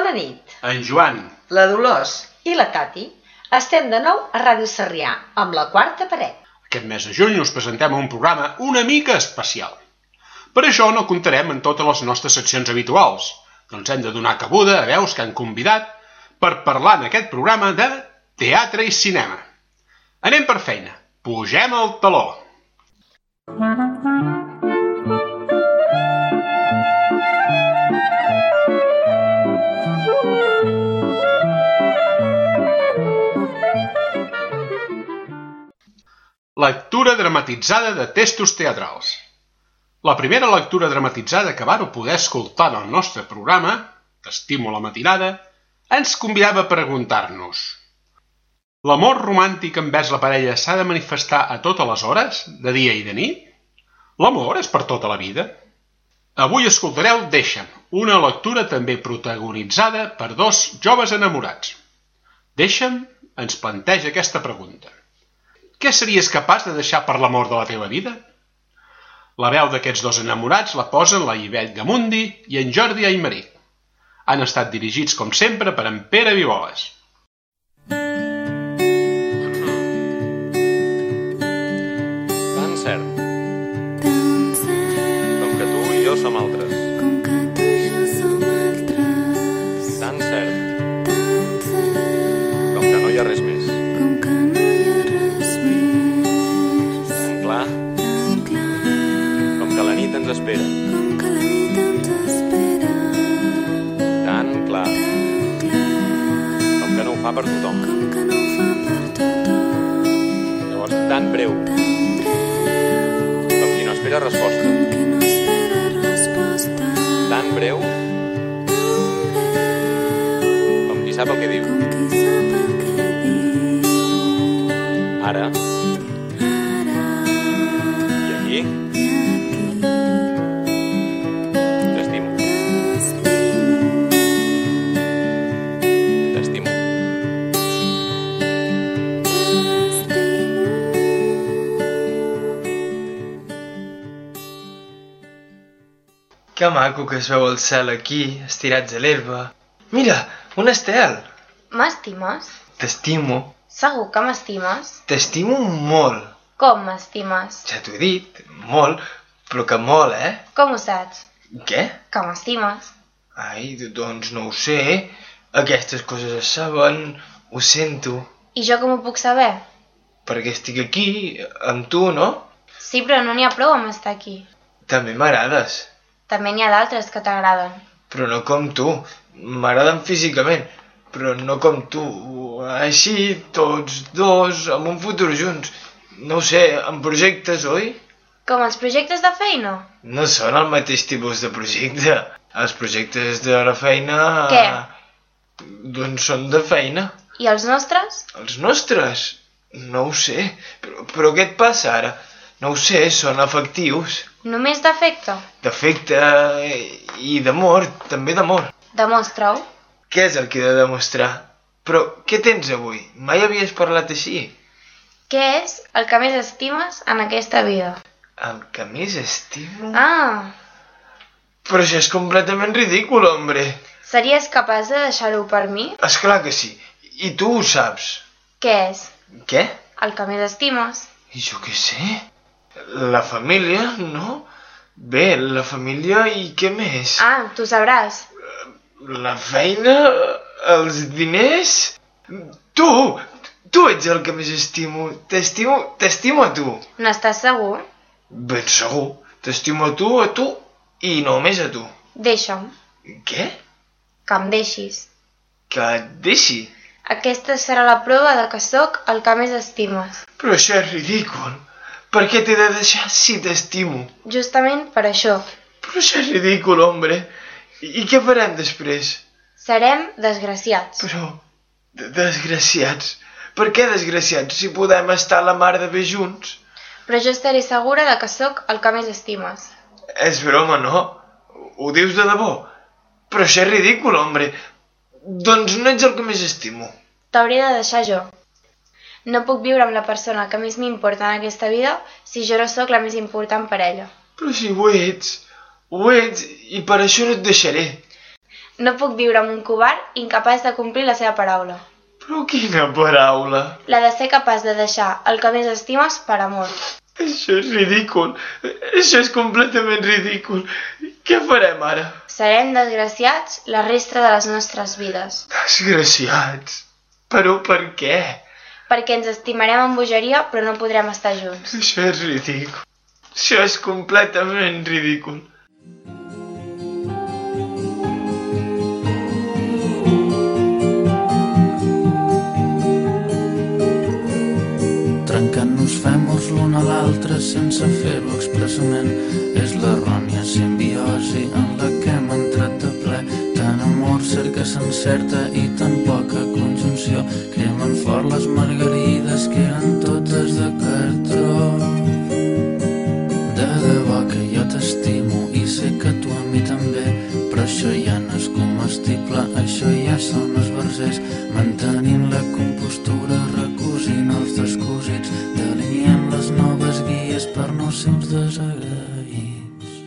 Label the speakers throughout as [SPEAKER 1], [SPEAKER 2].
[SPEAKER 1] Bona nit.
[SPEAKER 2] En Joan,
[SPEAKER 1] La Dolors i la Tati estem de nou a Ràdio Sarrià amb La Quarta Paret.
[SPEAKER 2] aquest mes de juny us presentem un programa una mica especial. Per això no comptarem en totes les nostres seccions habituals, doncs hem de donar cabuda a veus que han convidat per parlar en aquest programa de teatre i cinema. Anem per feina, pugem el taló. Lectura dramatitzada de textos teatrals. La primera lectura dramatitzada que vàreu poder escoltar en el nostre programa, T'estimo la matinada, ens convidava a preguntar-nos: l'amor romàntic envers la parella s'ha de manifestar a totes les hores, de dia i de nit? L'amor és per tota la vida? Avui escoltareu Deixa'm, una lectura també protagonitzada per dos joves enamorats. Deixa'm ens planteja aquesta pregunta: què series capaç de deixar per l'amor de la teva vida? La veu d'aquests dos enamorats la posen la Ivette Gamundi i en Jordi Aymerich. Han estat dirigits, com sempre, per en Pere Vivoles.
[SPEAKER 3] Tan cert. Com que tu i jo som altres. Tan cert. Com que no hi ha res més. Tan clar. Com que la nit ens espera. Tan clar. Com que no ho fa per tothom. Llavors, tan breu. Com qui no espera resposta. Tan breu. Com qui sap el que diu. Ara. I aquí. T'estimo. T'estimo.
[SPEAKER 4] Que maco que es veu el cel aquí, estirats a l'herba. Mira, un estel.
[SPEAKER 5] M'estimes?
[SPEAKER 4] T'estimo.
[SPEAKER 5] Segur que m'estimes?
[SPEAKER 4] T'estimo molt.
[SPEAKER 5] Com m'estimes?
[SPEAKER 4] Ja t'ho he dit, molt, però que molt,
[SPEAKER 5] Com ho saps?
[SPEAKER 4] Què?
[SPEAKER 5] Que m'estimes?
[SPEAKER 4] Ai, doncs no ho sé. Aquestes coses es saben, ho sento.
[SPEAKER 5] I jo com ho puc saber?
[SPEAKER 4] Perquè estic aquí, amb tu, no?
[SPEAKER 5] Sí, però no n'hi ha prou amb estar aquí.
[SPEAKER 4] També m'agrades,
[SPEAKER 5] També n'hi ha d'altres que t'agraden.
[SPEAKER 4] però no com tu. M'agraden físicament, però no com tu. Així, tots dos, amb un futur junts. No ho sé, amb projectes, oi?
[SPEAKER 5] Com els projectes de feina?
[SPEAKER 4] No són el mateix tipus de projecte. Els projectes de la feina...
[SPEAKER 5] Què?
[SPEAKER 4] Doncs són de feina.
[SPEAKER 5] I els nostres?
[SPEAKER 4] Els nostres? No ho sé. Però què et passa ara? No ho sé, són afectius.
[SPEAKER 5] Només d'afecte?
[SPEAKER 4] D'afecte i d'amor, també d'amor.
[SPEAKER 5] Demostra-ho.
[SPEAKER 4] Què és el que he de demostrar? Però què tens avui? Mai havies parlat així.
[SPEAKER 5] Què és el que més estimes en aquesta vida?
[SPEAKER 4] El que més estimo...
[SPEAKER 5] Ah,
[SPEAKER 4] Però això és completament ridícul, hombre.
[SPEAKER 5] series capaç de deixar-ho per mi?
[SPEAKER 4] Esclar que sí. I tu ho saps.
[SPEAKER 5] Què és?
[SPEAKER 4] Què?
[SPEAKER 5] El que més estimes?
[SPEAKER 4] I jo què sé? La família, no? Bé, la família i què més?
[SPEAKER 5] Ah, tu sabràs.
[SPEAKER 4] La feina? Els diners? Tu ets el que més estimo. T'estimo a tu.
[SPEAKER 5] N'estàs segur?
[SPEAKER 4] Ben segur. T'estimo a tu i només a tu.
[SPEAKER 5] Deixa'm.
[SPEAKER 4] Què?
[SPEAKER 5] Que em deixis.
[SPEAKER 4] Que et deixi?
[SPEAKER 5] Aquesta serà la prova de que sóc el que més estimes.
[SPEAKER 4] Però això és ridícul. Per què t'he de deixar si t'estimo?
[SPEAKER 5] Justament per això.
[SPEAKER 4] Però això és ridícul, hombre. I què farem després?
[SPEAKER 5] Serem desgraciats.
[SPEAKER 4] Però... desgraciats? Per què desgraciats si podem estar la mar de bé junts?
[SPEAKER 5] Però jo estaré segura de que sóc el que més estimes.
[SPEAKER 4] És broma, no? Ho dius de debò? Però això és ridícul, hombre. Doncs no ets el que més estimo.
[SPEAKER 5] T'hauré de deixar jo. No puc viure amb la persona que més m'importa en aquesta vida si jo no sóc la més important per ella.
[SPEAKER 4] Però si ho ets, i per això no et deixaré.
[SPEAKER 5] No puc viure amb un covard incapaç de complir la seva paraula.
[SPEAKER 4] Però quina paraula!
[SPEAKER 5] La de ser capaç de deixar el que més estimes per amor.
[SPEAKER 4] Això és ridícul. Això és completament ridícul. Què farem ara?
[SPEAKER 5] Serem desgraciats la resta de les nostres vides.
[SPEAKER 4] Desgraciats. Però per què?
[SPEAKER 5] Perquè ens estimarem amb bogeria però no podrem estar junts.
[SPEAKER 4] Això és ridícul. Això és completament ridícul.
[SPEAKER 6] Trencant-nos fèmurs l'un a l'altre sense fer-ho expressament. És l'errònia simbiosi en la que hem entrat de ple. Tant amor cerca s'encerta i tan poca conjunció. Cremen fort les margarides que eren totes de cartró. De debò que jo t'estimo i sé que tu a mi també, però això ja no és comestible, això ja són esbarzers. Mantenint la compostura, recosint els descosits, delineant les noves guies per no ser uns desagraïts.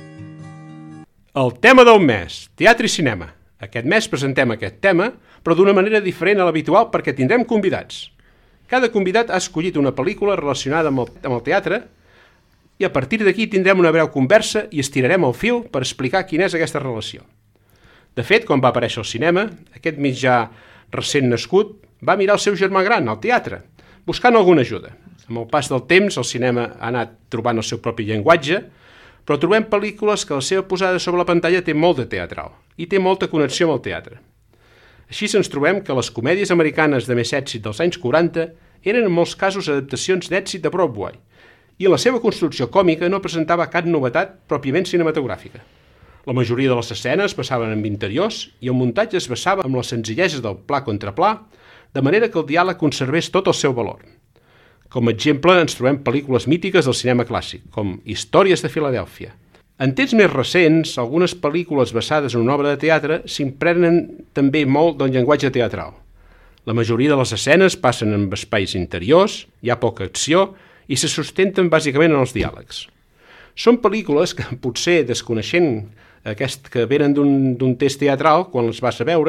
[SPEAKER 2] El tema del mes, teatre i cinema. Aquest mes presentem aquest tema, però d'una manera diferent a l'habitual perquè tindrem convidats. Cada convidat ha escollit una pel·lícula relacionada amb el teatre i a partir d'aquí tindrem una breu conversa i estirarem el fil per explicar quina és aquesta relació. De fet, quan va aparèixer al cinema, aquest mitjà recent nascut va mirar el seu germà gran, al teatre, buscant alguna ajuda. Amb el pas del temps, el cinema ha anat trobant el seu propi llenguatge, però trobem pel·lícules que la seva posada sobre la pantalla té molt de teatral i té molta connexió amb el teatre. Així ens trobem que les comèdies americanes de més èxit dels anys 40 eren en molts casos adaptacions d'èxit de Broadway i la seva construcció còmica no presentava cap novetat pròpiament cinematogràfica. La majoria de les escenes passaven en interiors i el muntatge es basava en la senzillesa del pla contra pla, de manera que el diàleg conservés tot el seu valor. Com a exemple, ens trobem pel·lícules mítiques del cinema clàssic, com Històries de Filadèlfia. En temps més recents, algunes pel·lícules basades en una obra de teatre s'imprenen també molt del llenguatge teatral. La majoria de les escenes passen en espais interiors, hi ha poca acció i se sustenten bàsicament en els diàlegs. Són pel·lícules que, potser desconeixent que venen d'un text teatral, quan les vas a veure,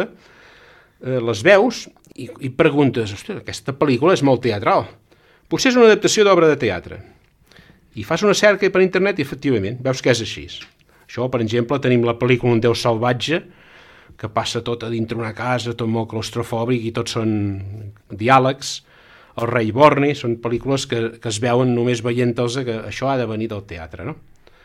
[SPEAKER 2] les veus i preguntes, ostres, aquesta pel·lícula és molt teatral. Potser és una adaptació d'obra de teatre. I fas una cerca per internet i, efectivament, veus que és així. Això, per exemple, tenim la pel·lícula Un Déu salvatge, que passa tot a dintre una casa, tot molt claustrofòbic i tot són diàlegs. El rei Borni, són pel·lícules que es veuen només veient-los que això ha de venir del teatre, no?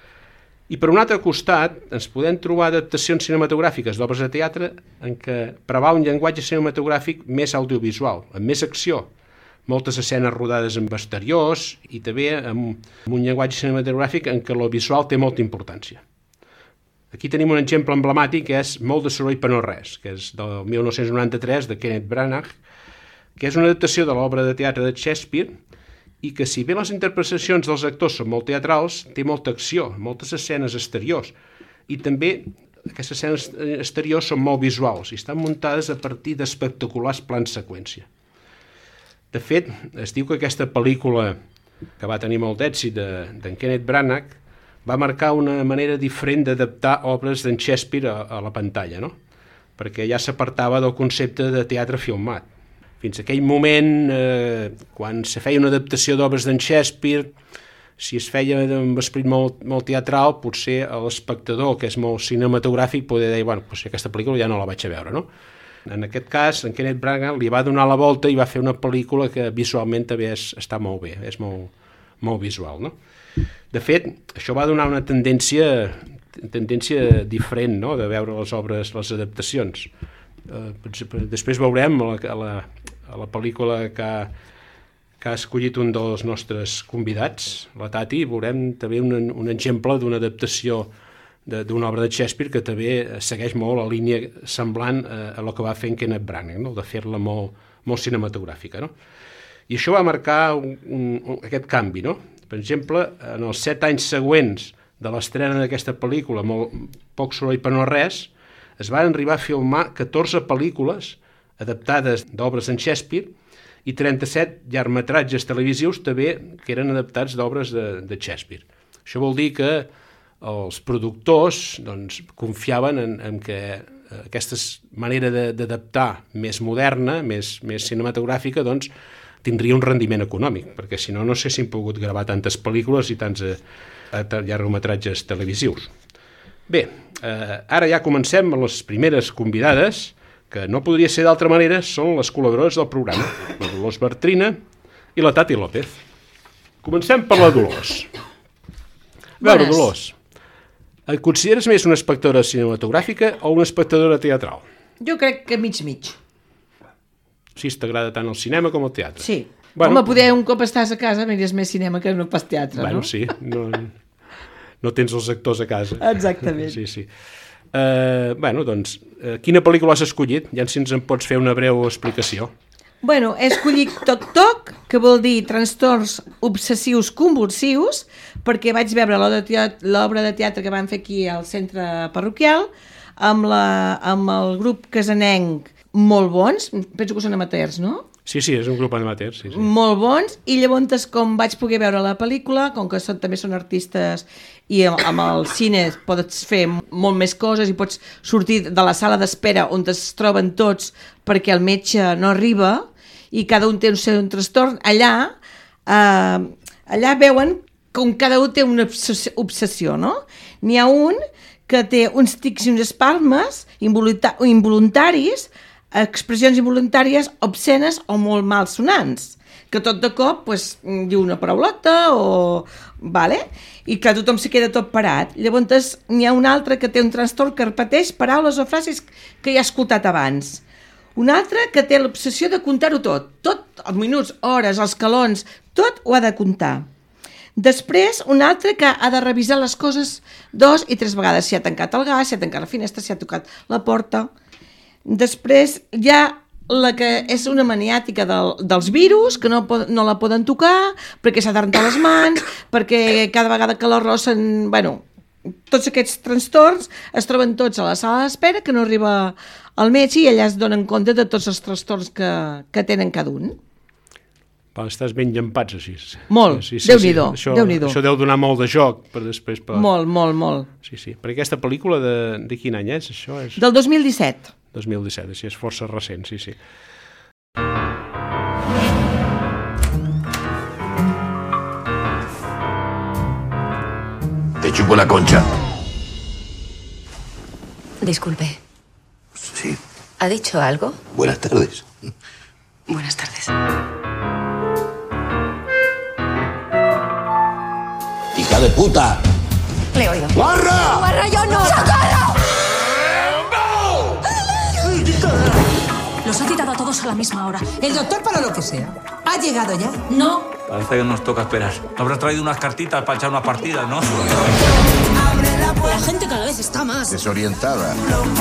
[SPEAKER 2] I per un altre costat ens podem trobar adaptacions cinematogràfiques d'obres de teatre en què preval un llenguatge cinematogràfic més audiovisual, amb més acció, moltes escenes rodades en exteriors i també amb un llenguatge cinematogràfic en què lo visual té molta importància. Aquí tenim un exemple emblemàtic que és Molt de soroll per no res, que és del 1993 de Kenneth Branagh, que és una adaptació de l'obra de teatre de Shakespeare i que, si bé les interpretacions dels actors són molt teatrals, té molta acció, moltes escenes exteriors i també aquestes escenes exteriors són molt visuals i estan muntades a partir d'espectaculars plans seqüència. De fet, es diu que aquesta pel·lícula, que va tenir molt d'èxit d'en Kenneth Branagh, va marcar una manera diferent d'adaptar obres d'en Shakespeare a la pantalla, no? Perquè ja s'apartava del concepte de teatre filmat. Fins a aquell moment, quan se feia una adaptació d'obres d'en Shakespeare, si es feia amb esperit molt teatral, potser l'espectador, que és molt cinematogràfic, podia dir, bueno, doncs aquesta pel·lícula ja no la vaig a veure, no? En aquest cas, en Kenneth Branagh li va donar la volta i va fer una pel·lícula que visualment també està molt bé, és molt visual, no? De fet, això va donar una tendència diferent, no?, de veure les obres, les adaptacions. Després veurem a la pel·lícula que ha escollit un dels nostres convidats, la Tati, veurem també un exemple d'una adaptació d'una obra de Shakespeare que també segueix molt la línia semblant a el que va fer en Kenneth Branagh, no?, de fer-la molt cinematogràfica, no? I això va marcar aquest canvi, no? Per exemple, en els 7 anys següents de l'estrena d'aquesta pel·lícula, molt poc soroll per no res, es van arribar a filmar 14 pel·lícules adaptades d'obres d'en Shakespeare i 37 llargmetratges televisius també que eren adaptats d'obres de Shakespeare. Això vol dir que els productors confiaven en que aquesta manera d'adaptar més moderna, més cinematogràfica, doncs tindria un rendiment econòmic, perquè si no, no sé si hem pogut gravar tantes pel·lícules i tants llargometratges televisius. Bé, ara ja comencem amb les primeres convidades, que no podria ser d'altra manera, són les col·laboradores del programa, la Dolors Bartrina i la Tati López. Comencem per la Dolors. A veure, Dolors, et consideres més una espectadora cinematogràfica o una espectadora teatral?
[SPEAKER 7] Jo crec que mig.
[SPEAKER 2] Sí, t'agrada tant el cinema com el teatre.
[SPEAKER 7] Sí.
[SPEAKER 2] Bueno,
[SPEAKER 7] home, poder un cop estàs a casa mires més cinema que no pas teatre,
[SPEAKER 2] bueno,
[SPEAKER 7] no?
[SPEAKER 2] Sí, no tens els actors a casa.
[SPEAKER 7] Exactament.
[SPEAKER 2] Sí. Bueno, doncs, quina pel·lícula has escollit? Ja si ens en pots fer una breu explicació.
[SPEAKER 7] Bueno, he escollit TOC, que vol dir trastorns obsessius convulsius, perquè vaig veure l'obra de teatre que van fer aquí al centre parroquial, amb el grup casanenc molt bons, penso que són amateurs, no?
[SPEAKER 2] Sí, és un grup amateur, sí.
[SPEAKER 7] Molt bons, i llavors com vaig poder veure la pel·lícula, com que també són artistes i amb el cine pots fer molt més coses i pots sortir de la sala d'espera on es troben tots perquè el metge no arriba i cada un té un trastorn, allà veuen com cada un té una obsessió, no? N'hi ha un que té uns tics i unes espasmes involuntaris, expressions involuntàries obscenes o molt malsonants, que tot de cop diu una paraulota i clar, tothom se queda tot parat. Llavors n'hi ha un altre que té un trastorn que repeteix paraules o frases que ja ha escoltat abans. Un altre que té l'obsessió de comptar-ho tot, els minuts, hores, els calons, tot ho ha de comptar. Després, un altre que ha de revisar les coses 2 i 3 vegades, si ha tancat el gas, si ha tancat la finestra, si ha tocat la porta. Després hi ha la que és una maniàtica dels virus, que no la poden tocar, perquè s'ha de rentar les mans, perquè cada vegada que l'arrossen... Bueno, tots aquests trastorns es troben tots a la sala d'espera, que no arriba al metge i allà es donen compte de tots els trastorns que tenen cada un.
[SPEAKER 2] Estàs ben llampats així.
[SPEAKER 7] Molt,
[SPEAKER 2] sí.
[SPEAKER 7] Déu-n'hi-do, Déu-n'hi-do.
[SPEAKER 2] Això deu donar molt de joc per després...
[SPEAKER 7] Molt.
[SPEAKER 2] Sí. Per aquesta pel·lícula de quin any és? Això és...
[SPEAKER 7] Del 2017.
[SPEAKER 2] 2017, així és força recent, sí.
[SPEAKER 8] ¿Te chupo la concha?
[SPEAKER 9] Disculpe.
[SPEAKER 8] Sí.
[SPEAKER 9] ¿Ha dicho algo?
[SPEAKER 8] Buenas tardes.
[SPEAKER 9] Buenas tardes.
[SPEAKER 8] ¡Hija de puta!
[SPEAKER 9] Le he oído.
[SPEAKER 8] ¡Guarra!
[SPEAKER 9] ¡Guarra, yo no! ¡Socorro!
[SPEAKER 10] Los ha citado a todos a la misma hora. El doctor, para lo que sea, ¿ha llegado ya? No.
[SPEAKER 11] Parece que nos toca esperar. Habrás traído unas cartitas para echar unas partidas, ¿no?
[SPEAKER 10] La gente cada vez está más
[SPEAKER 8] Desorientada.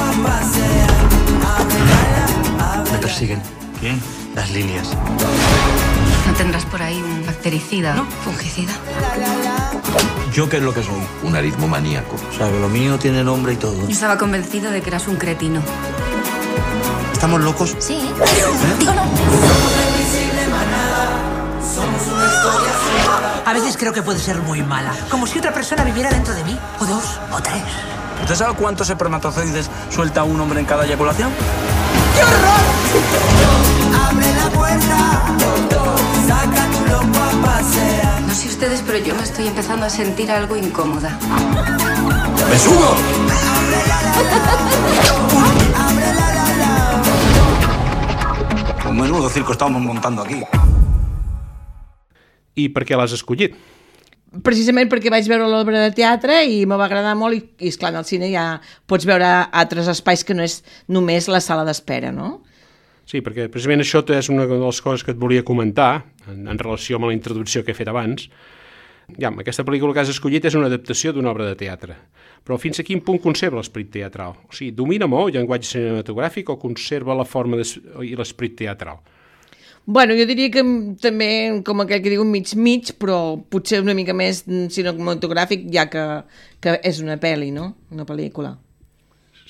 [SPEAKER 11] Me persiguen. ¿Quién? Las líneas.
[SPEAKER 9] ¿No tendrás por ahí un bactericida? ¿No? ¿Fungicida?
[SPEAKER 11] ¿Yo qué es lo que soy?
[SPEAKER 8] Un aritmomaníaco.
[SPEAKER 11] O sea, que lo mío tiene nombre y todo.
[SPEAKER 9] Yo estaba convencido de que eras un cretino.
[SPEAKER 11] ¿Estamos locos?
[SPEAKER 9] Sí. Digo no.
[SPEAKER 10] A veces creo que puede ser muy mala. Como si otra persona viviera dentro de mí. O 2, o 3.
[SPEAKER 11] ¿Usted sabe cuántos espermatozoides suelta un hombre en cada eyaculación?
[SPEAKER 10] ¡Qué horror!
[SPEAKER 12] Abre la puerta, saca tu loco a pasear.
[SPEAKER 9] No sé ustedes, pero yo me estoy empezando a sentir algo incómoda.
[SPEAKER 8] ¡Me subo!
[SPEAKER 11] Un menudo circo estamos montando aquí.
[SPEAKER 2] I per què l'has escollit?
[SPEAKER 7] Precisament perquè vaig veure l'obra de teatre i me va agradar molt i esclar, al cine ja pots veure altres espais que no és només la sala d'espera, no?
[SPEAKER 2] Sí, perquè precisament això és una de les coses que et volia comentar en relació amb la introducció que he fet abans. Ja, aquesta pel·lícula que has escollit és una adaptació d'una obra de teatre, però fins a quin punt conserva l'esperit teatral? O sigui, domina molt el llenguatge cinematogràfic o conserva la forma i l'esperit teatral?
[SPEAKER 7] Bueno, jo diria que també, com aquell que diu, mig, però potser una mica més cinematogràfic, ja que és una pel·li, no? Una pel·lícula.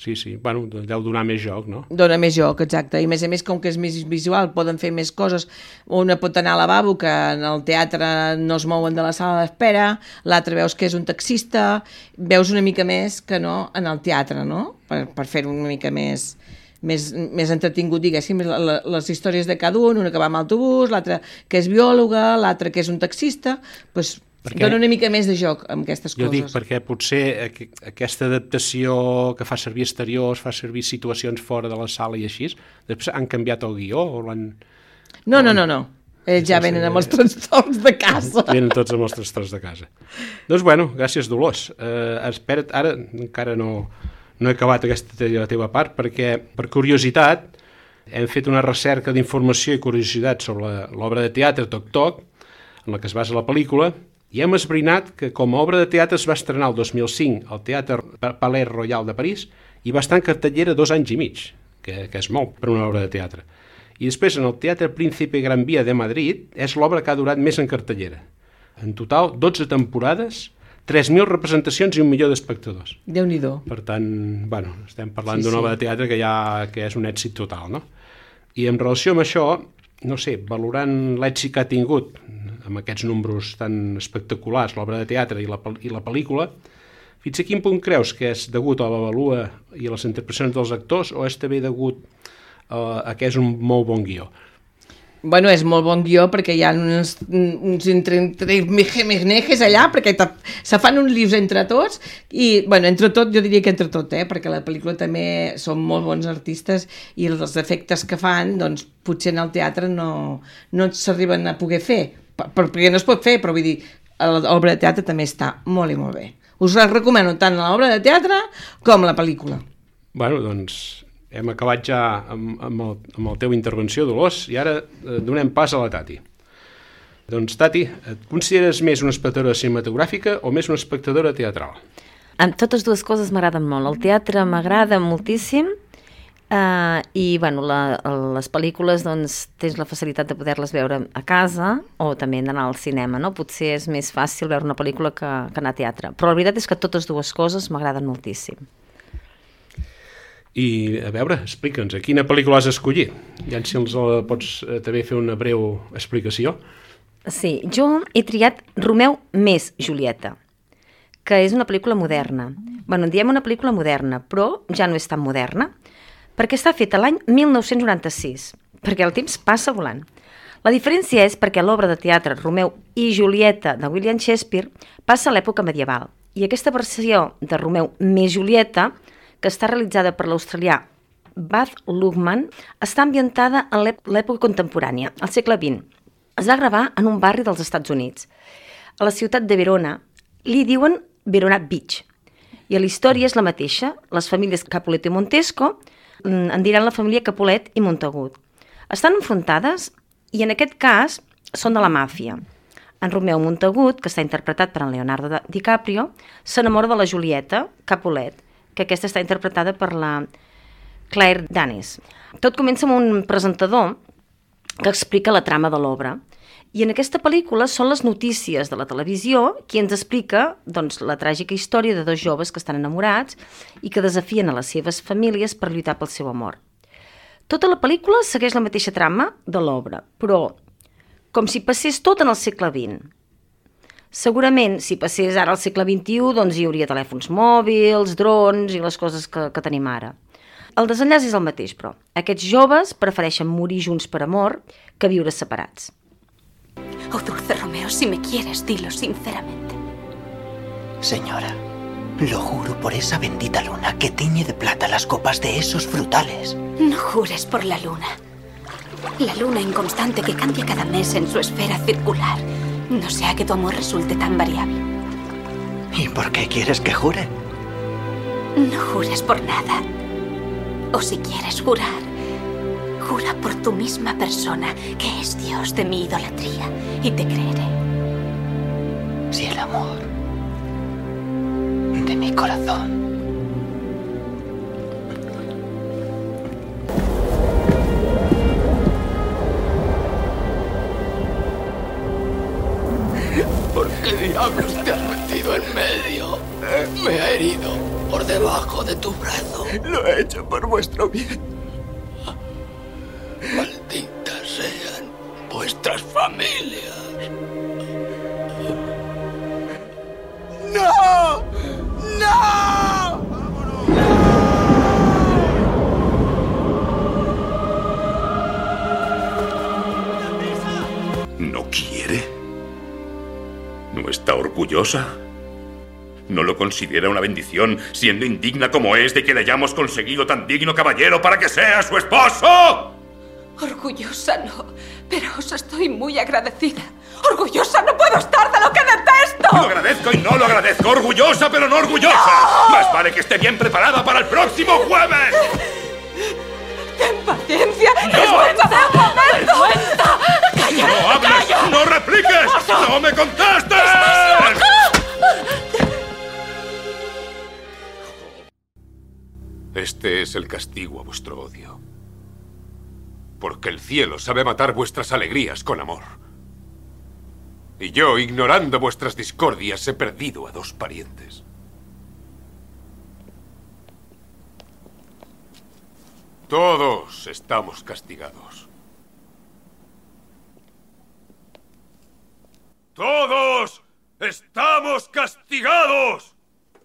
[SPEAKER 2] sí. Bueno, deu donar més joc, no?
[SPEAKER 7] Dona més joc, exacte. I a més, com que és més visual, poden fer més coses. Una pot anar al lavabo, que en el teatre no es mouen de la sala d'espera, l'altre veus que és un taxista, veus una mica més que no en el teatre, no? Per fer-ho una mica més entretingut, diguéssim, les històries de cada una que va amb autobús, l'altra que és biòloga, l'altra que és un taxista, doncs dona una mica més de joc amb aquestes coses.
[SPEAKER 2] Jo dic perquè potser aquesta adaptació que fa servir exteriors, fa servir situacions fora de la sala i així, després han canviat el guió o l'han...
[SPEAKER 7] No. Ells ja venen amb els trastorns de casa.
[SPEAKER 2] Venen tots amb els trastorns de casa. Doncs bueno, gràcies Dolors. Espera't, ara encara no he acabat aquesta teva part perquè, per curiositat, hem fet una recerca d'informació i curiositat sobre l'obra de teatre Toc Toc, en la que es basa la pel·lícula, i hem esbrinat que com a obra de teatre es va estrenar el 2005 al Teatre Palais Royal de París i va estar en cartellera 2 anys i mig, que és molt per una obra de teatre. I després en el Teatre Príncipe Gran Vía de Madrid és l'obra que ha durat més en cartellera. En total, 12 temporades, 3.000 representacions i 1 milió d'espectadors.
[SPEAKER 7] Déu-n'hi-do.
[SPEAKER 2] Per tant, bueno, estem parlant d'una obra de teatre que és un èxit total, no? I en relació amb això, no sé, valorant l'èxit que ha tingut amb aquests números tan espectaculars, l'obra de teatre i la pel·lícula, fins a quin punt creus que és degut a la valua i a les interpretacions dels actors o és també degut a que és un molt bon guió?
[SPEAKER 7] Bueno, és molt bon guió perquè hi ha uns entremenejes allà, perquè se fan uns lius entre tots i, bueno, entre tot, jo diria que entre tot, perquè la pel·lícula també són molt bons artistes i els efectes que fan, doncs, potser en el teatre no s'arriben a poder fer, perquè no es pot fer, però vull dir, l'obra de teatre també està molt i molt bé. Us la recomano tant l'obra de teatre com la pel·lícula.
[SPEAKER 2] Bueno, doncs hem acabat ja amb la teva intervenció, Dolors, i ara donem pas a la Tati. Doncs, Tati, et consideres més una espectadora cinematogràfica o més una espectadora teatral?
[SPEAKER 13] Totes dues coses m'agraden molt. El teatre m'agrada moltíssim i, bueno, les pel·lícules, doncs, tens la facilitat de poder-les veure a casa o també d'anar al cinema, no? Potser és més fàcil veure una pel·lícula que anar a teatre. Però la veritat és que totes dues coses m'agraden moltíssim.
[SPEAKER 2] I, a veure, explica'ns, quina pel·lícula has escollit? Ja si ens pots també fer una breu explicació.
[SPEAKER 13] Sí, jo he triat Romeu més Julieta, que és una pel·lícula moderna. Bueno, en diem una pel·lícula moderna, però ja no és tan moderna, perquè està feta l'any 1996, perquè el temps passa volant. La diferència és perquè l'obra de teatre Romeu i Julieta de William Shakespeare passa a l'època medieval, i aquesta versió de Romeu més Julieta, que està realitzada per l'australià Baz Luhrmann, està ambientada en l'època contemporània, al segle XX. Es va gravar en un barri dels Estats Units. A la ciutat de Verona li diuen Verona Beach, i la història és la mateixa. Les famílies Capulet i Montesco en diran la família Capulet i Montagut. Estan enfrontades i en aquest cas són de la màfia. En Romeu Montagut, que està interpretat per en Leonardo DiCaprio, s'enamora de la Julieta Capulet, que aquesta està interpretada per la Claire Danes. Tot comença amb un presentador que explica la trama de l'obra. I en aquesta pel·lícula són les notícies de la televisió qui ens explica, doncs, la tràgica història de dos joves que estan enamorats i que desafien a les seves famílies per lluitar pel seu amor. Tota la pel·lícula segueix la mateixa trama de l'obra, però com si passés tot en el segle XX. Segurament, si passés ara al segle XXI, doncs hi hauria telèfons mòbils, drons i les coses que tenim ara. El desenllaç és el mateix, però. Aquests joves prefereixen morir junts per amor que viure separats.
[SPEAKER 9] Oh, dulce Romeo, si me quieres, dilo sinceramente.
[SPEAKER 14] Señora, lo juro por esa bendita luna que tiñe de plata las copas de esos frutales.
[SPEAKER 9] No jures por la luna. La luna inconstante que cambia cada mes en su esfera circular. No sea que tu amor resulte tan variable.
[SPEAKER 14] ¿Y por qué quieres que jure?
[SPEAKER 9] No jures por nada. O si quieres jurar, jura por tu misma persona, que es Dios de mi idolatría, y te creeré.
[SPEAKER 14] Si el amor de mi corazón.
[SPEAKER 15] ¿Por qué diablos te has metido en medio? Me ha herido.
[SPEAKER 8] por debajo de tu brazo.
[SPEAKER 15] Lo he hecho por vuestro bien.
[SPEAKER 8] Malditas sean vuestras familias.
[SPEAKER 15] ¡No! ¡No!
[SPEAKER 16] ¿No quiere? ¿No está orgullosa? ¿No lo considera una bendición, siendo indigna como es de que le hayamos conseguido tan digno caballero para que sea su esposo?
[SPEAKER 17] Orgullosa no, pero os estoy muy agradecida. ¡Orgullosa no puedo estar de lo que detesto!
[SPEAKER 16] Lo agradezco y no lo agradezco. Orgullosa, pero no orgullosa. ¡No! Más vale que esté bien preparada para el próximo jueves.
[SPEAKER 17] ¡Ten paciencia!
[SPEAKER 16] ¡No!
[SPEAKER 17] ¡Vergüenza! ¡Vergüenza! ¡Calla!
[SPEAKER 16] ¡No hables!
[SPEAKER 17] ¡Calla!
[SPEAKER 16] ¡No repliques! ¡No me contestes! Este es el castigo a vuestro odio. Porque el cielo sabe matar vuestras alegrías con amor. Y yo, ignorando vuestras discordias, he perdido a 2 parientes. Todos estamos castigados. ¡Todos estamos castigados!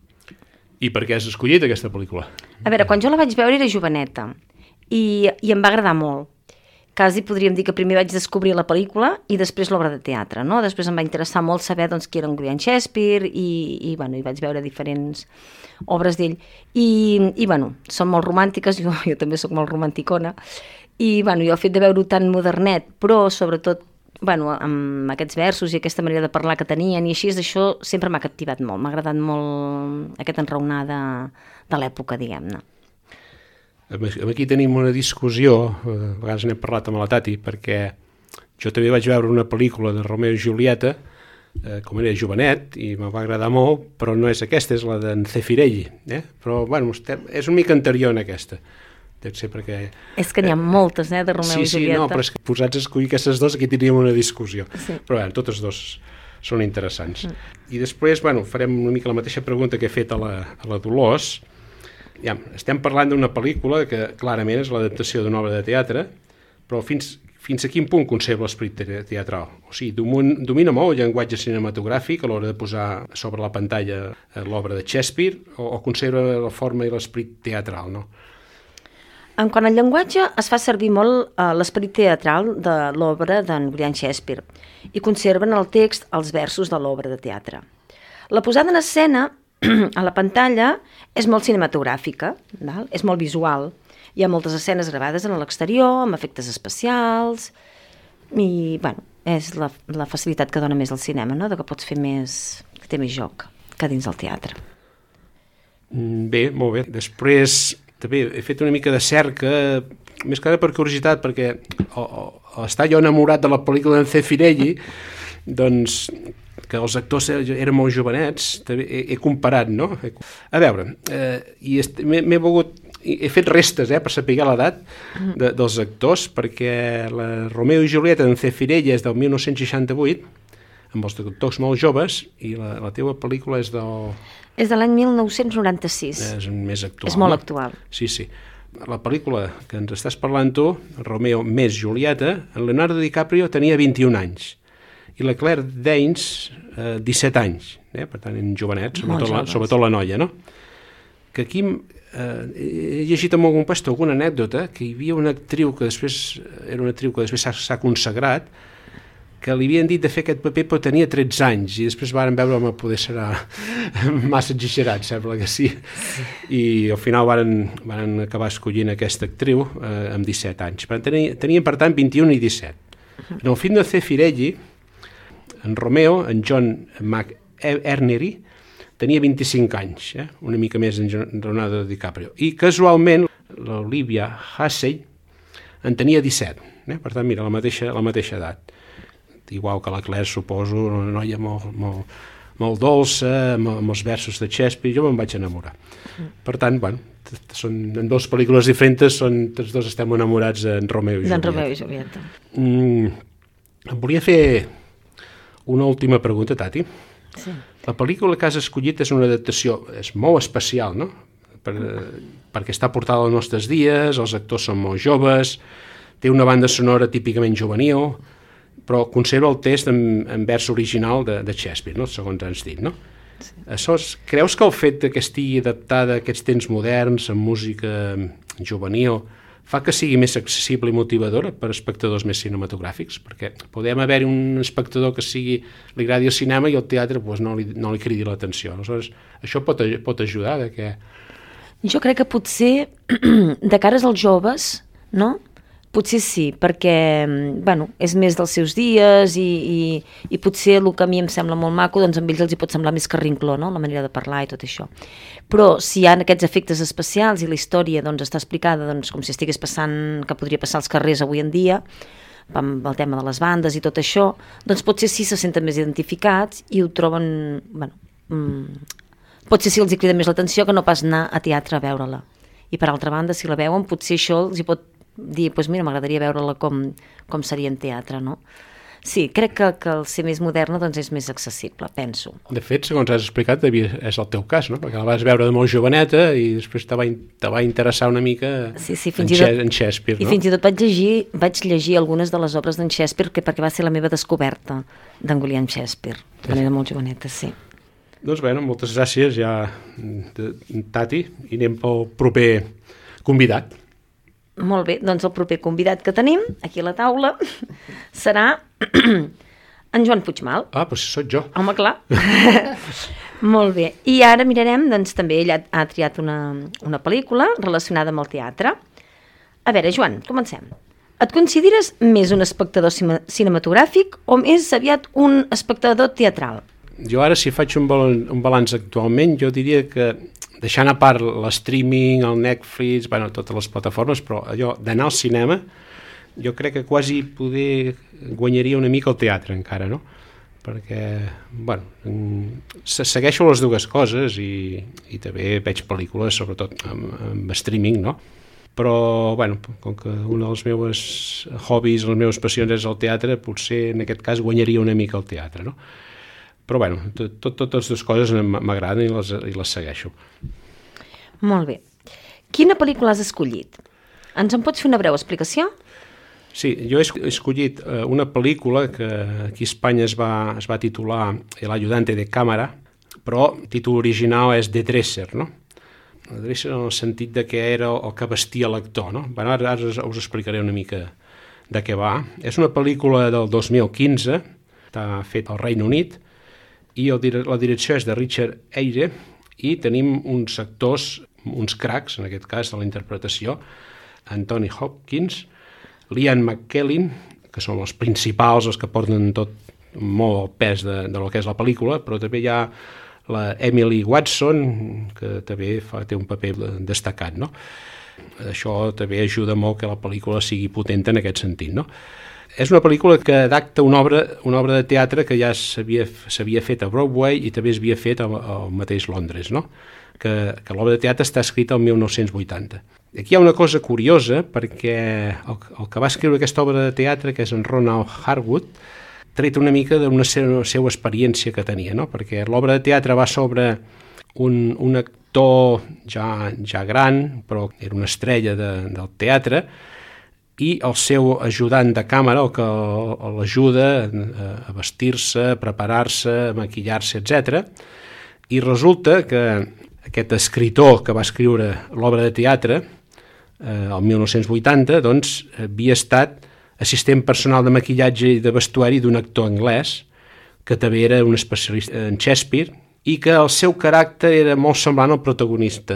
[SPEAKER 2] I per què has escollit aquesta pel·lícula?
[SPEAKER 13] A veure, quan jo la vaig veure era joveneta i em va agradar molt. Quasi podríem dir que primer vaig descobrir la pel·lícula i després l'obra de teatre, no? Després em va interessar molt saber doncs, qui era en William Shakespeare i vaig veure diferents obres d'ell. I són molt romàntiques, jo també sóc molt romanticona, i jo el fet de veure-ho tan modernet, però sobretot amb aquests versos i aquesta manera de parlar que tenien i així, això sempre m'ha captivat molt, m'ha agradat molt aquest enraonar de l'època, diguem-ne.
[SPEAKER 2] Aquí tenim una discussió, a vegades n'hem parlat amb la Tati, perquè jo també vaig veure una pel·lícula de Romeo i Julieta, com era jovenet, i me va agradar molt, però no és aquesta, és la d'en Zeffirelli, però és una mica anterior en aquesta. Deu ser perquè...
[SPEAKER 13] És que n'hi ha moltes, de Romeo i Julieta.
[SPEAKER 2] Sí, no, però és que posats a escollir aquestes dues, aquí tindríem una discussió.
[SPEAKER 13] Sí.
[SPEAKER 2] Però totes dues són interessants. I després, farem una mica la mateixa pregunta que he fet a la Dolors. Estem parlant d'una pel·lícula que clarament és l'adaptació d'una obra de teatre, però fins a quin punt conserva l'esperit teatral? O sigui, domina molt el llenguatge cinematogràfic a l'hora de posar sobre la pantalla l'obra de Shakespeare o conserva la forma i l'esperit teatral, no?
[SPEAKER 13] En quant al llenguatge, es fa servir molt l'esperit teatral de l'obra d'en William Shakespeare i conserven el text els versos de l'obra de teatre. La posada en escena a la pantalla és molt cinematogràfica, és molt visual. Hi ha moltes escenes gravades en l'exterior, amb efectes especials, i és la facilitat que dona més el cinema, que pots fer més, que té més joc que dins del teatre.
[SPEAKER 2] Bé, molt bé. Després també he fet una mica de cerca, més que ara per curiositat, perquè estar jo enamorat de la pel·lícula d'en Zeffirelli, doncs que els actors eren molt jovenets, he comparat, no? A veure, he fet restes per saber l'edat dels actors, perquè la Romeo i Julieta d'en Zeffirelli és del 1968, amb els actors molt joves, i la teva pel·lícula és del...
[SPEAKER 13] És de l'any 1996.
[SPEAKER 2] És més actual.
[SPEAKER 13] És molt actual.
[SPEAKER 2] Sí. La pel·lícula que ens estàs parlant tu, Romeo més Julieta, en Leonardo DiCaprio tenia 21 anys, i la Claire Danes 17 anys, per tant, en jovenets, sobretot la noia, no? Que aquí he llegit en algun pastor alguna anècdota que hi havia una actriu que després s'ha consagrat, que li havien dit de fer aquest paper però tenia 13 anys i després varen veure que poder serà massa exagerat, sembla que sí. I al final varen acabar escollint aquesta actriu amb 17 anys. Tenien per tant 21 i 17. En el film de Zeffirelli, en Romeo, en John McEnery, tenia 25 anys, una mica més en Leonardo DiCaprio. I casualment l'Olivia Hussey en tenia 17, per tant, mira, la mateixa edat. Igual que la Claire, suposo, una noia molt dolça, amb els versos de Shakespeare, jo me'n vaig enamorar. Per tant, són en dues pel·lícules diferents, tots dos estem enamorats en Romeo i Julieta.
[SPEAKER 13] D'en Romeo i Julieta.
[SPEAKER 2] Em volia fer una última pregunta, Tati.
[SPEAKER 13] Sí.
[SPEAKER 2] La pel·lícula que has escollit és una adaptació, és molt especial, no? Perquè està portada als nostres dies, els actors són molt joves, té una banda sonora típicament juvenil, però conserva el text en vers original de Shakespeare, no? Segons has dit, no? Sí. Aleshores, creus que el fet que estigui adaptada a aquests temps moderns, amb música juvenil, fa que sigui més accessible i motivadora per a espectadors més cinematogràfics? Perquè podem haver un espectador que li agradi el cinema i el teatre pues, no li cridi l'atenció. Aleshores, això pot ajudar de que...
[SPEAKER 13] Jo crec que potser, de cares als joves, no? Potser sí, perquè bueno, és més dels seus dies i potser el que a mi em sembla molt maco, doncs amb ells els hi pot semblar més carrincló, no? La manera de parlar i tot això. Però si hi ha aquests efectes especials i la història doncs, està explicada doncs, com si estigués passant, que podria passar als carrers avui en dia, amb el tema de les bandes i tot això, doncs potser sí se senten més identificats i ho troben... Bueno, potser sí els hi crida més l'atenció que no pas anar a teatre a veure-la. I per altra banda, si la veuen, potser això els hi pot dir, doncs mira, m'agradaria veure-la com seria en teatre, no? Sí, crec que el ser més moderna doncs, és més accessible, penso.
[SPEAKER 2] De fet, segons has explicat, és el teu cas, no? Perquè la vas veure de molt joveneta i després te va interessar una mica en Shakespeare, no?
[SPEAKER 13] I fins i tot vaig llegir algunes de les obres d'en Shakespeare perquè va ser la meva descoberta d'en William Shakespeare, quan era molt joveneta, sí.
[SPEAKER 2] Doncs bé, moltes gràcies ja, Tati, i anem pel proper convidat.
[SPEAKER 13] Molt bé, doncs el proper convidat que tenim aquí a la taula serà en Joan Puigmal.
[SPEAKER 2] Ah, però si sóc jo.
[SPEAKER 13] Home, clar. Molt bé. I ara mirarem, doncs també ell ha triat una pel·lícula relacionada amb el teatre. A veure, Joan, comencem. Et consideres més un espectador cinematogràfic o més aviat un espectador teatral?
[SPEAKER 2] Jo ara, si faig un balanç actualment, jo diria que deixant a part l'streaming, el Netflix, bueno, totes les plataformes, però allò d'anar al cinema, jo crec que quasi guanyaria una mica el teatre encara, no? Perquè, bueno, segueixo les dues coses i també veig pel·lícules, sobretot amb streaming, no? Però, bueno, com que un dels meus hobbies, les meves passions és el teatre, potser en aquest cas guanyaria una mica el teatre, no? Però, bueno, totes dues coses m'agraden i les segueixo.
[SPEAKER 13] Molt bé. Quina pel·lícula has escollit? Ens en pots fer una breu explicació?
[SPEAKER 2] Sí, jo he escollit una pel·lícula que aquí a Espanya es va titular El ayudante de cámara, però el títol original és The Dresser, no? The Dresser en el sentit de que era el que vestia l'actor, no? Bueno, ara us explicaré una mica de què va. És una pel·lícula del 2015, està feta al Regne Unit, i la direcció és de Richard Eyre i tenim uns actors, uns cracs, en aquest cas de la interpretació, Anthony Hopkins, Ian McKellen, que són els principals, els que porten molt el pes de lo que és la pel·lícula, però també hi ha la Emily Watson, que també té un paper destacat, no? Això també ajuda molt que la pel·lícula sigui potent en aquest sentit, no? És una pel·lícula que adapta una obra de teatre que ja s'havia fet a Broadway i també s'havia fet al mateix Londres, no? Que l'obra de teatre està escrita el 1980. Aquí hi ha una cosa curiosa, perquè el que va escriure aquesta obra de teatre, que és en Ronald Harwood, tret una mica d'una seva experiència que tenia, no? Perquè l'obra de teatre va sobre un actor ja gran, però era una estrella del teatre, i el seu ajudant de càmera, el que l'ajuda a vestir-se, a preparar-se, a maquillar-se, etc. I resulta que aquest escritor que va escriure l'obra de teatre, el 1980, doncs, havia estat assistent personal de maquillatge i de vestuari d'un actor anglès, que també era un especialista en Shakespeare, i que el seu caràcter era molt semblant al protagonista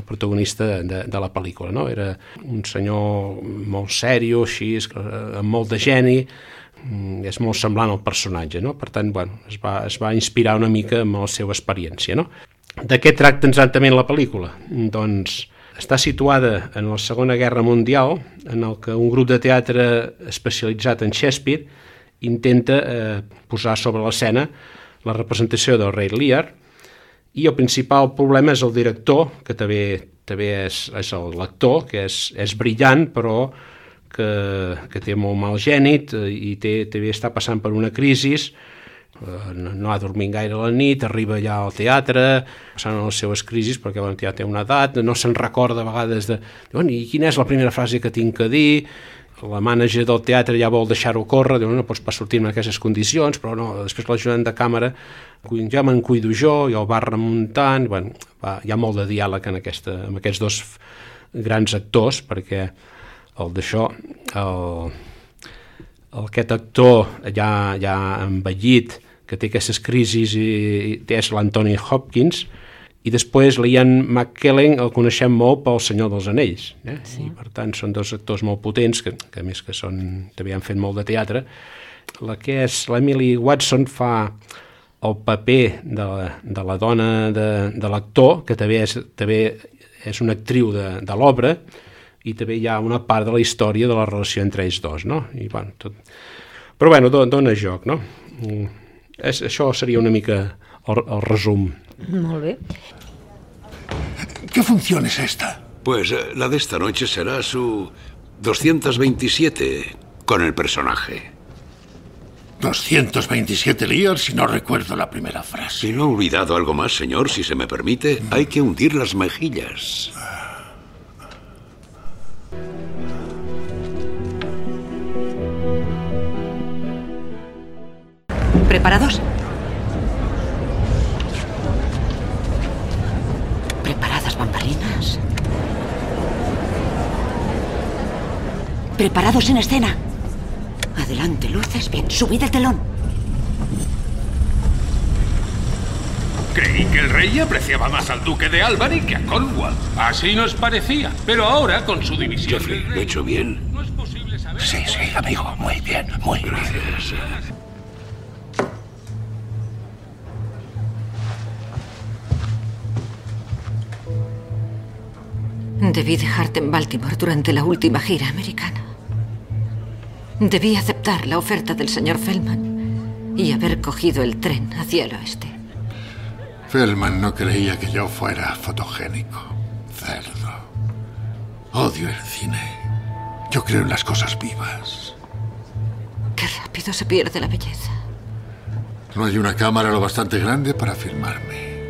[SPEAKER 2] de la pel·lícula, no? Era un senyor molt sèrio, així, amb molt de geni, és molt semblant al personatge, no? Per tant, bueno, es va inspirar una mica amb la seva experiència, no? De què tracta exactament la pel·lícula? Doncs està situada en la Segona Guerra Mundial, en el que un grup de teatre especialitzat en Shakespeare intenta posar sobre l'escena la representació del rei Lear, i el principal problema és el director, que també és l'actor, que és brillant, però que té molt mal gènit i també està passant per una crisi no ha dormit gaire a la nit, arriba ja al teatre, passant les seves crisis, perquè ja té una edat, no se'n recorda a vegades de... I quina és la primera frase que tinc que dir? La mànager del teatre ja vol deixar-ho córrer, diu, no pots pas sortir en aquestes condicions, però no, després l'ajudant de càmera, ja me'n cuido jo, ja ho va remuntant, hi ha molt de diàleg amb aquests dos grans actors, perquè aquest actor ja envellit, que té aquestes crisis, i és l'Anthony Hopkins, i després l'Ian McKellen el coneixem molt pel Senyor dels Anells, i per tant són dos actors molt potents, que a més que també han fet molt de teatre. La que és l'Emily Watson fa el paper de la dona de l'actor, que també és una actriu de l'obra, i també hi ha una part de la història de la relació entre ells dos, no? Però bueno, dona joc, no? Això seria una mica el resum.
[SPEAKER 13] Molt bé.
[SPEAKER 8] ¿Qué función es esta? Pues la de esta noche será su 227 con el personaje. 227 líos si no recuerdo la primera frase. Si no he olvidado algo más, señor, si se me permite, hay que hundir las mejillas.
[SPEAKER 18] ¿Preparados? ¿Preparadas, bambalinas? ¿Preparados en escena? Adelante, luces. Bien, subid el telón.
[SPEAKER 19] Creí que el rey apreciaba más al duque de Albany que a Cornwall. Así nos parecía. Pero ahora, con su división...
[SPEAKER 8] Jeffrey, ¿lo he hecho bien?
[SPEAKER 19] No es posible saber...
[SPEAKER 8] Sí, amigo. Muy bien, muy bien. Gracias.
[SPEAKER 18] Debí dejarte en Baltimore durante la última gira americana. Debí aceptar la oferta del señor Feldman y haber cogido el tren hacia el oeste.
[SPEAKER 8] Feldman no creía que yo fuera fotogénico. Cerdo. Odio el cine. Yo creo en las cosas vivas.
[SPEAKER 18] Qué rápido se pierde la belleza.
[SPEAKER 8] No hay una cámara lo bastante grande para filmarme.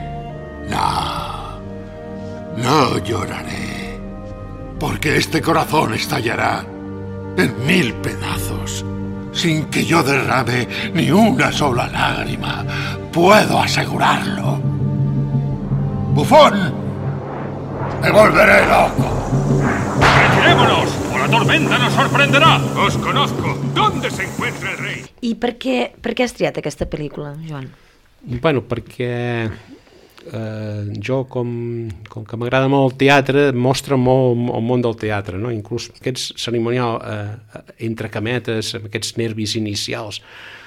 [SPEAKER 8] No lloraré, porque este corazón estallará en 1000 pedazos, sin que yo derrame ni una sola lágrima. Puedo asegurarlo. ¡Bufón! ¡Me volveré loco!
[SPEAKER 19] ¡Retirémonos, o la tormenta nos sorprenderá! ¡Os conozco! ¿Dónde se encuentra el rei?
[SPEAKER 13] I per què has triat aquesta pel·lícula, Joan?
[SPEAKER 2] Bueno, perquè jo, com que m'agrada molt el teatre, mostra molt el món del teatre, no? Inclús aquest cerimonial entre cametes, amb aquests nervis inicials,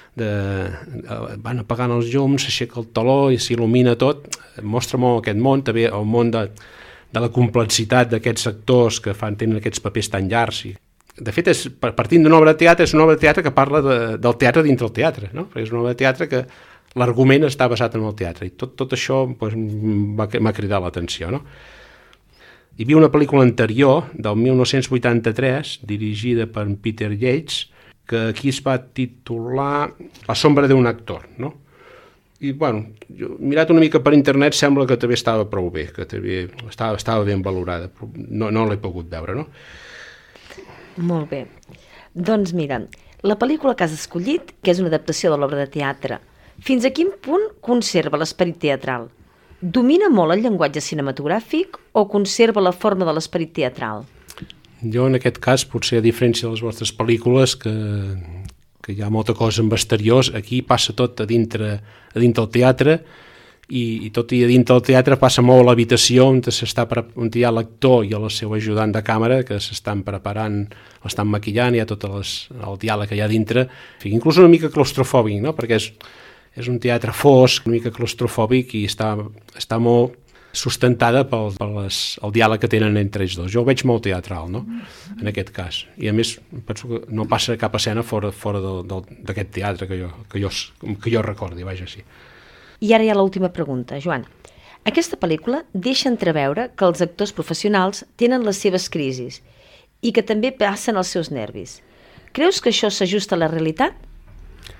[SPEAKER 2] van apagant els llums, s'aixeca el teló i s'il·lumina tot, mostra molt aquest món, també el món de la complexitat d'aquests actors que tenen aquests papers tan llargs. De fet, partint d'una obra de teatre, és una obra de teatre que parla del teatre dintre el teatre, no? Perquè és una obra de teatre que l'argument està basat en el teatre, i tot això m'ha cridat l'atenció, no? Hi havia una pel·lícula anterior, del 1983, dirigida per Peter Yates, que aquí es va titular La sombra d'un actor, no? I, bueno, jo he mirat una mica per internet, sembla que també estava prou bé, que també estava ben valorada, però no l'he pogut veure, no?
[SPEAKER 13] Molt bé. Doncs mira, la pel·lícula que has escollit, que és una adaptació de l'obra de teatre, fins a quin punt conserva l'esperit teatral? Domina molt el llenguatge cinematogràfic o conserva la forma de l'esperit teatral?
[SPEAKER 2] Jo, en aquest cas, potser a diferència de les vostres pel·lícules, que hi ha molta cosa amb exteriors, aquí passa tot a dintre el teatre, i tot i a dintre del teatre passa molt a l'habitació on hi ha l'actor i el seu ajudant de càmera que s'estan preparant, l'estan maquillant, hi ha tot el diàleg que hi ha dintre, inclús una mica claustrofòbic, no? Perquè és un teatre fosc, una mica claustrofòbic, i està molt sustentada pel diàleg que tenen entre ells dos. Jo ho veig molt teatral, no? En aquest cas. I a més, penso que no passa cap escena fora d'aquest teatre que jo recordi, vaja, sí.
[SPEAKER 13] I ara hi ha l'última pregunta, Joan. Aquesta pel·lícula deixa entreveure que els actors professionals tenen les seves crisis i que també passen els seus nervis. Creus que això s'ajusta a la realitat?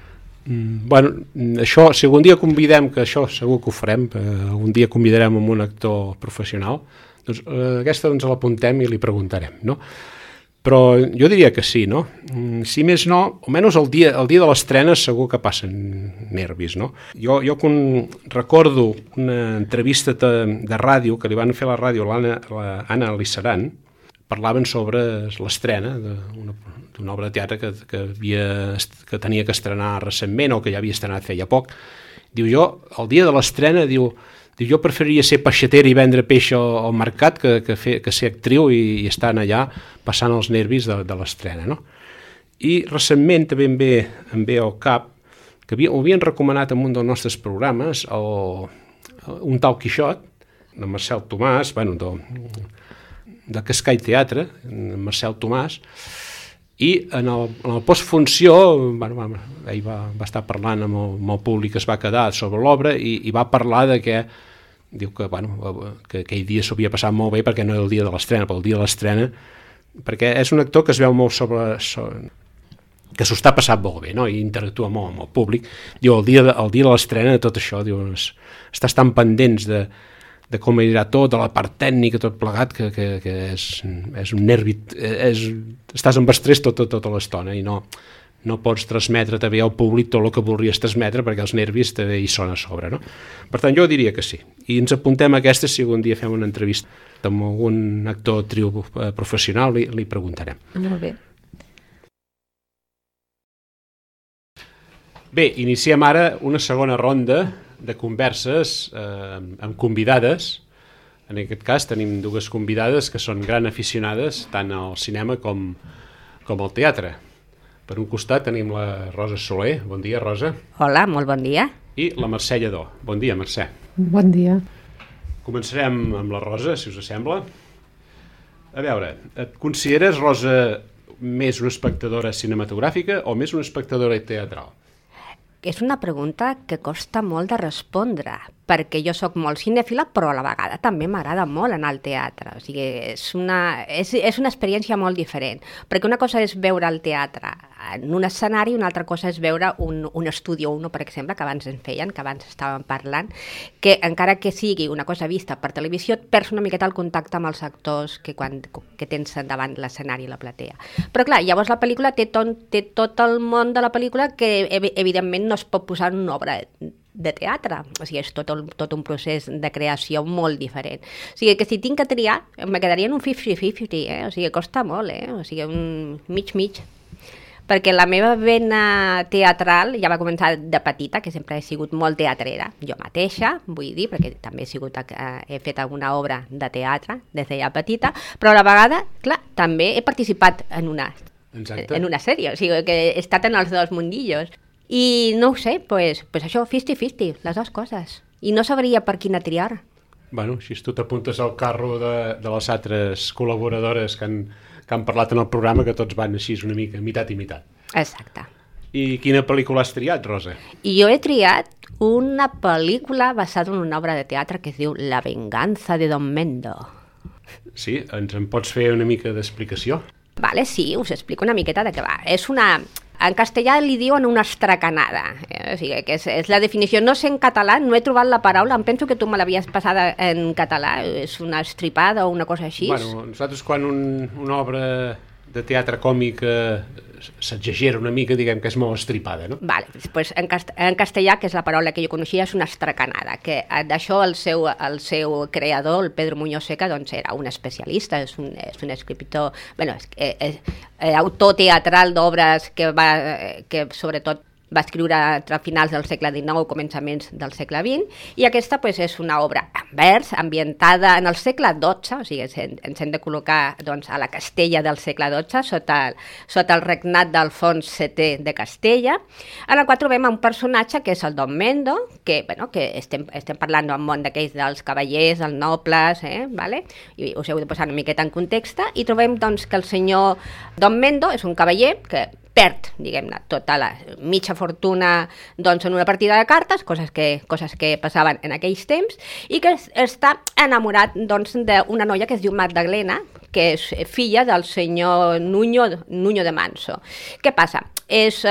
[SPEAKER 2] Bueno, això, si algun dia convidem, que això segur que ho farem, algun dia convidarem amb un actor professional, doncs aquesta ens l'apuntem i li preguntarem, no? Però jo diria que sí, no? Si més no, almenys el dia de l'estrena segur que passen nervis, no? Jo recordo una entrevista de ràdio que li van fer a la ràdio l'Anna Lissaran, parlaven sobre l'estrena d'una obra de teatre que tenia que estrenar recentment o que ja havia estrenat feia poc. Diu, jo, el dia de l'estrena, diu, jo preferiria ser peixatera i vendre peix al mercat que ser actriu i estar allà passant els nervis de l'estrena, no? I recentment també em ve al cap que ho havien recomanat en un dels nostres programes, un tal Quixot, de Marcel Tomàs, de Cascai Teatre, Marcel Tomàs, i en el postfunció ell va estar parlant amb el públic que es va quedar sobre l'obra i va parlar de que diu que aquell dia s'ho havia passat molt bé perquè no era el dia de l'estrena, però el dia de l'estrena, perquè és un actor que es veu molt que s'ho està passant molt bé, no? I interactua molt amb el públic. Diu, el dia de l'estrena de tot això, diu, estàs tan pendents de com anirà tot, de la part tècnica, tot plegat, que és un nervi, estàs amb estrès tota l'estona i no pots transmetre també al públic tot el que voldries transmetre perquè els nervis també hi són a sobre, no? Per tant, jo diria que sí. I ens apuntem a aquesta si algun dia fem una entrevista amb algun actor o actriu professional, li preguntarem.
[SPEAKER 13] Molt bé.
[SPEAKER 2] Bé, iniciem ara una segona ronda de converses amb convidades. En aquest cas tenim dues convidades que són gran aficionades tant al cinema com al teatre. Per un costat tenim la Rosa Soler. Bon dia, Rosa.
[SPEAKER 13] Hola, molt bon dia.
[SPEAKER 2] I la Mercè Lledó. Bon dia, Mercè.
[SPEAKER 20] Bon dia.
[SPEAKER 2] Començarem amb la Rosa, si us sembla. A veure, et consideres, Rosa, més una espectadora cinematogràfica o més una espectadora teatral?
[SPEAKER 13] És una pregunta que costa molt de respondre, perquè jo sóc molt cinèfila, però a la vegada també m'agrada molt anar al teatre. O sigui, és una experiència molt diferent, perquè una cosa és veure el teatre en un escenari, una altra cosa és veure un Estudio 1, per exemple, que abans ens feien, que abans estàvem parlant, que encara que sigui una cosa vista per televisió, et perds una miqueta el contacte amb els actors que tens davant l'escenari i la platea. Però clar, llavors la pel·lícula té tot el món de la pel·lícula que evidentment no es pot posar en una obra de teatre, o sigui, és tot un procés de creació molt diferent. O sigui, que si tinc que triar, me quedaria en un 50-50, o sigui, costa molt, o sigui, un mig-mig. Perquè la meva vena teatral ja va començar de petita, que sempre he sigut molt teatrera, jo mateixa, vull dir, perquè també he fet alguna obra de teatre des de ja petita, però a la vegada, clar, també he participat en una sèrie, o sigui, que he estat en els dos mundillos. I no ho sé, pues això, 50-50, les dues coses. I no sabria per quina triar.
[SPEAKER 2] Bueno, si tu t'apuntes al carro de les altres col·laboradores que han parlat en el programa, que tots van així una mica, mitat i mitat.
[SPEAKER 13] Exacte.
[SPEAKER 2] I quina pel·lícula has triat, Rosa?
[SPEAKER 13] I jo he triat una pel·lícula basada en una obra de teatre que es diu La venganza de Don Mendo.
[SPEAKER 2] Sí, ens en pots fer una mica d'explicació?
[SPEAKER 13] Vale, sí, us explico una miqueta de què va. És una... En castellà li diuen una estracanada, o sigui, que és la definició. No sé en català, no he trobat la paraula, em penso que tu me l'havies passada en català, és una estripada o una cosa així.
[SPEAKER 2] Bueno, nosaltres quan una obra de teatre còmic s'exagera una mica, diguem que és molt estripada, no?
[SPEAKER 13] Vale, doncs en castellà, que és la paraula que jo coneixia, és una estracanada, que d'això el seu creador, el Pedro Muñoz Seca, doncs era un especialista, és un escriptor, bueno, autor teatral d'obres que sobretot va escriure entre finals del segle XIX, començaments del segle XX, i aquesta pues, és una obra en vers, ambientada en el segle XII, o sigui, ens hem de col·locar doncs, a la Castella del segle XII, sota el regnat d'Alfons VII de Castella, en el qual trobem un personatge que és el Don Mendo, que estem parlant d'un món d'aquells dels cavallers, dels nobles, vale? I us heu de posar una miqueta en context, i trobem doncs, que el senyor Don Mendo és un cavaller que perd, diguem-ne, tota la mitja fortuna doncs, en una partida de cartes, coses que passaven en aquells temps, i que està enamorat doncs, d'una noia que es diu Magdalena, que és filla del senyor Nuño de Manso. Què passa?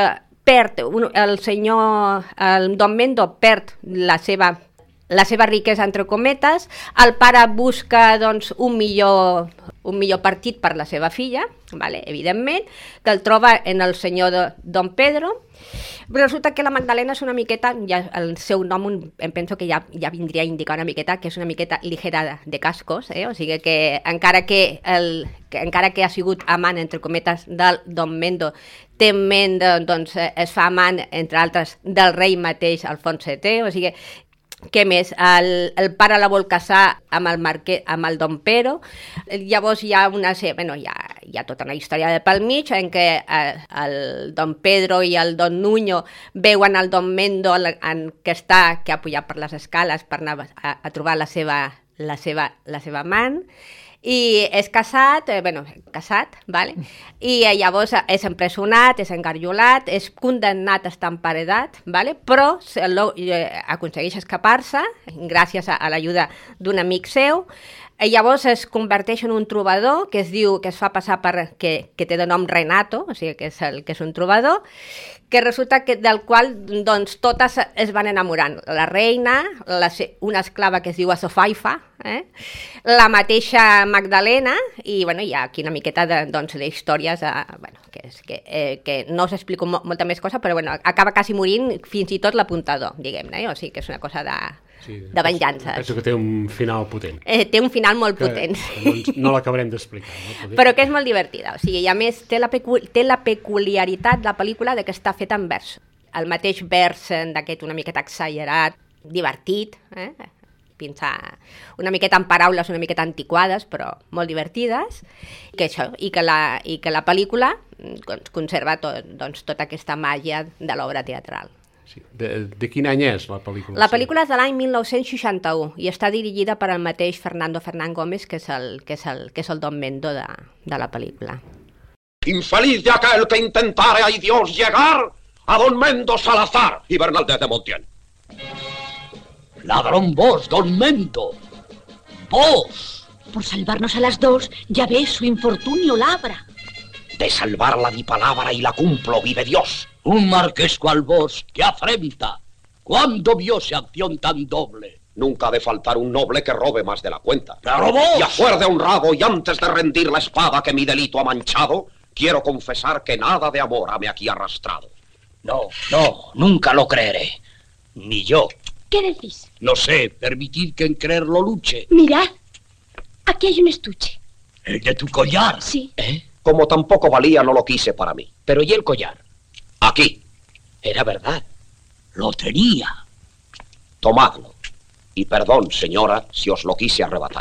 [SPEAKER 20] el senyor Don Mendo perd la seva riquesa, entre cometes, el pare busca doncs, un millor partit per la seva filla, vale? Evidentment, que el troba en el senyor Don Pedro, però resulta que la Magdalena és una miqueta, ja el seu nom em penso que ja vindria a indicar una miqueta, que és una miqueta ligera de cascos, o sigui que encara que ha sigut amant, entre cometes, del Don Mendo,tement doncs, es fa amant, entre altres, del rei mateix, Alfons VII, o sigui què més? El pare la vol casar amb el Don Pero. Llavors hi ha hi ha tota una història de pel mig en què el Don Pedro i el Don Nuño veuen el Don Mendo que ha pujat per les escales per anar a trobar la seva amant, i és casat, vale? I llavors és empresonat, és engarjolat, és condemnat a estar emparedat, vale? Però aconsegueix escapar-se gràcies a l'ajuda d'un amic seu. Llavors es converteix en un trobador que es fa passar que té de nom Renato, o sigui que és un trobador, que resulta del qual doncs, totes es van enamorant. La reina, una esclava que es diu Azofaifa, la mateixa Magdalena, i hi ha aquí una miqueta d'històries que no us explico molta més cosa, però acaba quasi morint fins i tot l'apuntador, diguem-ne, o sigui que és una cosa de venjança.
[SPEAKER 2] Penso que té un final potent.
[SPEAKER 20] Té un final molt potent.
[SPEAKER 2] No l'acabarem d'explicar. No?
[SPEAKER 20] Però que és molt divertida. O sigui, i a més té la peculiaritat de la pel·lícula que està feta en vers. El mateix vers d'aquest una miqueta exagerat, divertit, pensar una miqueta en paraules una miqueta antiquades, però molt divertides, i que la pel·lícula conserva tota aquesta màgia de l'obra teatral.
[SPEAKER 2] Sí. De quin any és la pel·lícula?
[SPEAKER 20] La pel·lícula és de l'any 1961 i està dirigida per el mateix Fernando Fernán Gómez, que és el Don Mendo de la pel·lícula.
[SPEAKER 21] Infeliz de aquel que intentare, ay Dios, llegar a Don Mendo Salazar y Bernaldez de Montiel.
[SPEAKER 22] Ladrón vos, Don Mendo. Vos.
[SPEAKER 23] Por salvarnos a las dos, ya ves, su infortunio labra.
[SPEAKER 21] De salvarla di palabra y la cumplo, vive Dios.
[SPEAKER 22] Un marqués cual vos, que afrenta. ¿Cuándo vióse acción tan doble?
[SPEAKER 21] Nunca ha de faltar un noble que robe más de la cuenta.
[SPEAKER 22] ¡Pero vos!
[SPEAKER 21] Y a fuer de honrado y antes de rendir la espada que mi delito ha manchado, quiero confesar que nada de amor hame aquí arrastrado.
[SPEAKER 22] No, nunca lo creeré. Ni yo.
[SPEAKER 23] ¿Qué decís?
[SPEAKER 22] No sé, permitid que en creerlo luche.
[SPEAKER 23] Mirad, aquí hay un estuche.
[SPEAKER 22] ¿El de tu collar?
[SPEAKER 23] Sí.
[SPEAKER 21] Como tampoco valía, no lo quise para mí.
[SPEAKER 22] Pero ¿y el collar?
[SPEAKER 21] Aquí.
[SPEAKER 22] Era verdad. Lo tenía.
[SPEAKER 21] Tomadlo. Y perdón, señora, si os lo quise arrebatar.